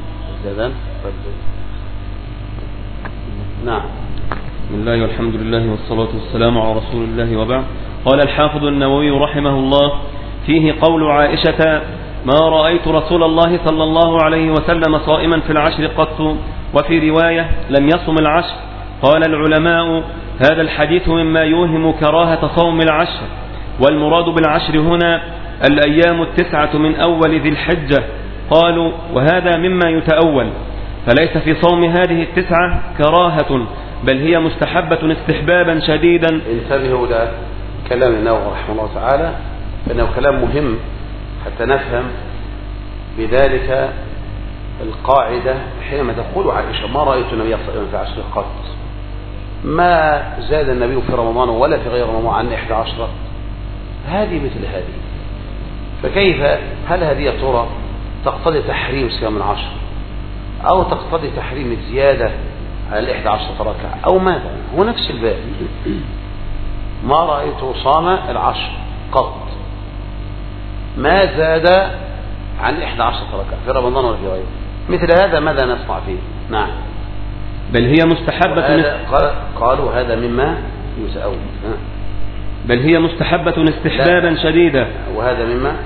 نعم. بسم الله والحمد لله والصلاة والسلام على رسول الله وبعد. قال الحافظ النووي رحمه الله: فيه قول عائشة: ما رأيت رسول الله صلى الله عليه وسلم صائما في العشر قط، وفي رواية لم يصم العشر. قال العلماء: هذا الحديث مما يوهم كراهة صوم العشر، والمراد بالعشر هنا الأيام 9 من أول ذي الحجة. قالوا: وهذا مما يتأول، فليس في صوم هذه 9 كراهة، بل هي مستحبة استحبابا شديدا. انتبهوا إلى كلام النووي رحمه الله تعالى، فإنه كلام مهم حتى نفهم بذلك القاعدة. حينما تقول عائشة: ما رأيت النبي صائما في 10 قط، ما زاد النبي في رمضان ولا في غير رمضان عن 11، هذه مثل هذه. فكيف، هل هذه ترى تقتضي تحريم صيام العشر، أو تقتضي تحريم الزيادة على 11 ركعة، أو ماذا؟ هو نفس الباب. ما رأيت صام العشر قط، ما زاد عن 11 ركعة في رمضان ولا في غيره، مثل هذا ماذا نصنع فيه؟ نعم. بل هي مستحبة قالوا هذا مما يتأول، بل هي مستحبة استحبابا شديدا. وهذا مما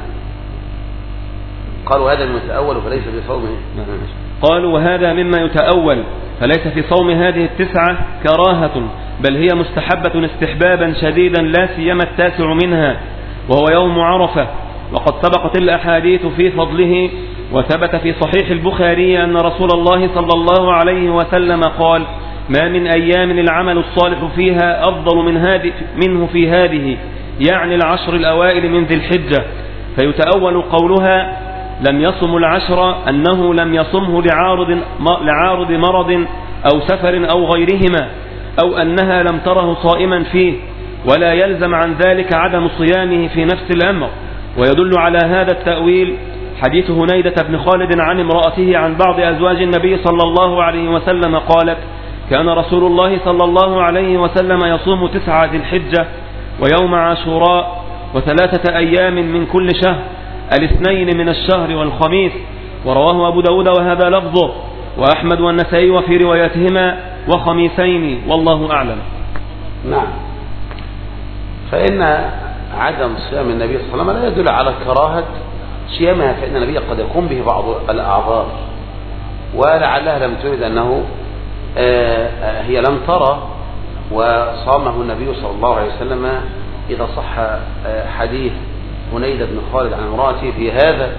قالوا هذا مما يتأول فليس بصومه. قالوا: وهذا مما يتأول، فليس في صوم هذه 9 كراهة، بل هي مستحبة استحبابا شديدا، لا سيما 9 منها، وهو يوم عرفة. وقد سبقت الأحاديث في فضله، وثبت في صحيح البخاري أن رسول الله صلى الله عليه وسلم قال: ما من أيام العمل الصالح فيها أفضل منه في هذه، يعني العشر الأوائل من ذي الحجة. فيتأول قولها لم يصم العشر أنه لم يصمه لعارض مرض أو سفر أو غيرهما، أو أنها لم تره صائما فيه، ولا يلزم عن ذلك عدم صيامه في نفس الأمر. ويدل على هذا التأويل حديث هنيدة بن خالد عن امرأته عن بعض أزواج النبي صلى الله عليه وسلم قالت: كان رسول الله صلى الله عليه وسلم يصوم 9 ذي الحجة ويوم عاشوراء و3 أيام من كل شهر، الاثنين من الشهر والخميس، ورواه أبو داود وهذا لفظه، وأحمد والنسائي وفي رواياتهما وخميسين، والله أعلم. نعم. فإن عدم صيام النبي صلى الله عليه وسلم لا يدل على كراهة صيامها، فإن النبي قد يقوم به بعض الأعذار، ولعلها لم ترد أنه هي لم ترى وصامه النبي صلى الله عليه وسلم، إذا صح حديث هنيدة بن خالد عن امرأته في هذا،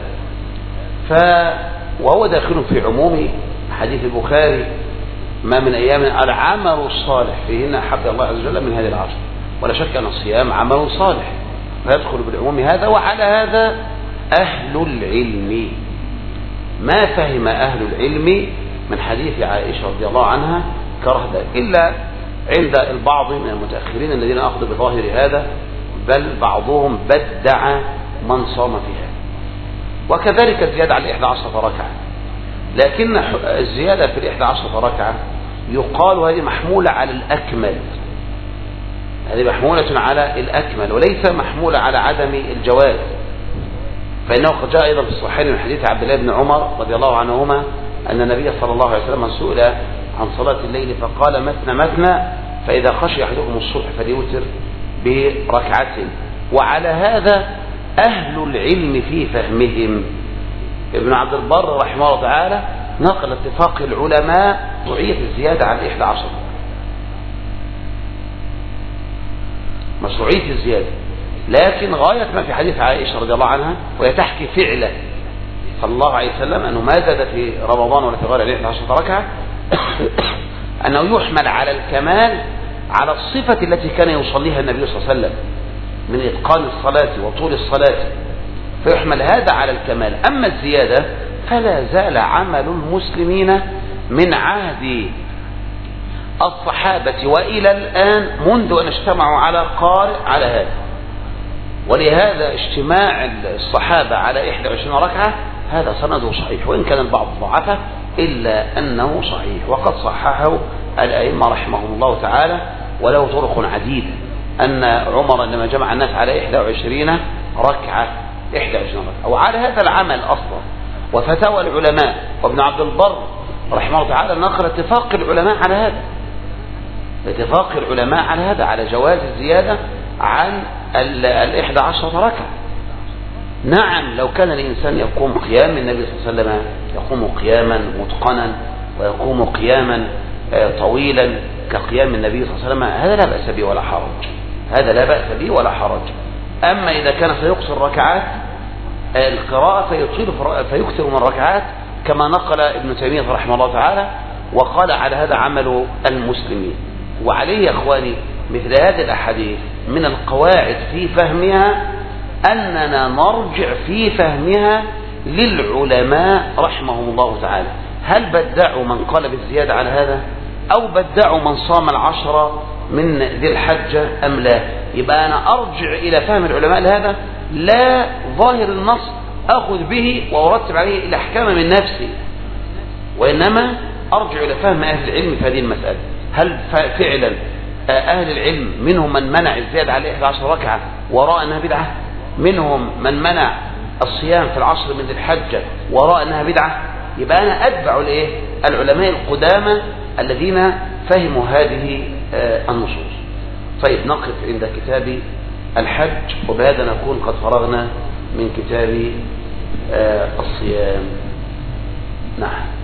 وهو داخل في عموم حديث البخاري: ما من أيام العمل الصالح فيهن أحب الله عز وجل من هذه العشر. ولا شك أن الصيام عمل صالح فيدخل بالعموم هذا. وعلى هذا أهل العلم، ما فهم أهل العلم من حديث عائشة رضي الله عنها كره ذلك، إلا عند البعض من المتأخرين الذين أخذوا بظاهر هذا، بل بعضهم بدع من صام فيها. وكذلك الزيادة على 11 ركعة، لكن الزيادة في 11 ركعة يقال هذه محمولة على الأكمل، هذه محمولة على الأكمل وليس محمولة على عدم الجواز. فإنه قد جاء أيضا في الصحيحين من حديث عبد الله بن عمر رضي الله عنهما أن النبي صلى الله عليه وسلم سئل عن صلاة الليل فقال: مثنى مثنى، فإذا خشي أحدكم الصبح فليوتر بركعة. وعلى هذا أهل العلم في فهمهم. ابن عبد البر رحمه الله تعالى نقل اتفاق العلماء مشروعية الزيادة على 11، مشروعية الزيادة، لكن غاية ما في حديث عائشة رضي الله عنها وهي تحكي فعله صلى الله عليه وسلم أنه ما زاد في رمضان ولا في غير 11 ركعة أنه يحمل على الكمال على الصفة التي كان يصليها النبي صلى الله عليه وسلم من إتقان الصلاة وطول الصلاة، فيحمل هذا على الكمال. أما الزيادة فلا زال عمل المسلمين من عهد الصحابة وإلى الآن منذ أن اجتمعوا على قارئ على هذا. ولهذا اجتماع الصحابة على 21 ركعة هذا سنده صحيح، وإن كان البعض ضعفه إلا أنه صحيح، وقد صححه الأئمة رحمهم الله تعالى، وله طرق عديدة أن عمر لما جمع الناس على 21 ركعة 21 ركعة، وعلى هذا العمل أصلا وفتاوى العلماء. وابن عبد البر رحمه الله تعالى نقل اتفاق العلماء على هذا، اتفاق العلماء على هذا، على جواز الزيادة عن 11 ركعة. نعم، لو كان الإنسان يقوم قيام النبي صلى الله عليه وسلم، يقوم قياما متقنا ويقوم قياما طويلا كقيام النبي صلى الله عليه وسلم، هذا لا بأس به ولا حرج، هذا لا بأس به ولا حرج. أما إذا كان سيقصر ركعات القراءة فيكثر من الركعات كما نقل ابن تيمية رحمه الله تعالى، وقال على هذا عمل المسلمين. وعليه يا أخواني مثل هذه الأحاديث من القواعد في فهمها أننا نرجع في فهمها للعلماء رحمهم الله تعالى، هل بدعوا من قال بالزيادة على هذا أو بدعوا من صام 10 من ذي الحجة أم لا؟ يبقى أنا أرجع إلى فهم العلماء لهذا، لا ظاهر النص أخذ به وأرتب عليه الأحكام من نفسي، وإنما أرجع إلى فهم أهل العلم في هذه المسألة. هل فعلا أهل العلم منهم من منع الزيادة على 11 ركعة وراء أنها بدعة، منهم من منع الصيام في العشر من ذي الحجة وراء أنها بدعة، يبقى أنا أتبع العلماء القدامى الذين فهموا هذه النصوص. طيب، نقف عند كتاب الحج، وبهذا نكون قد فرغنا من كتاب الصيام. نعم.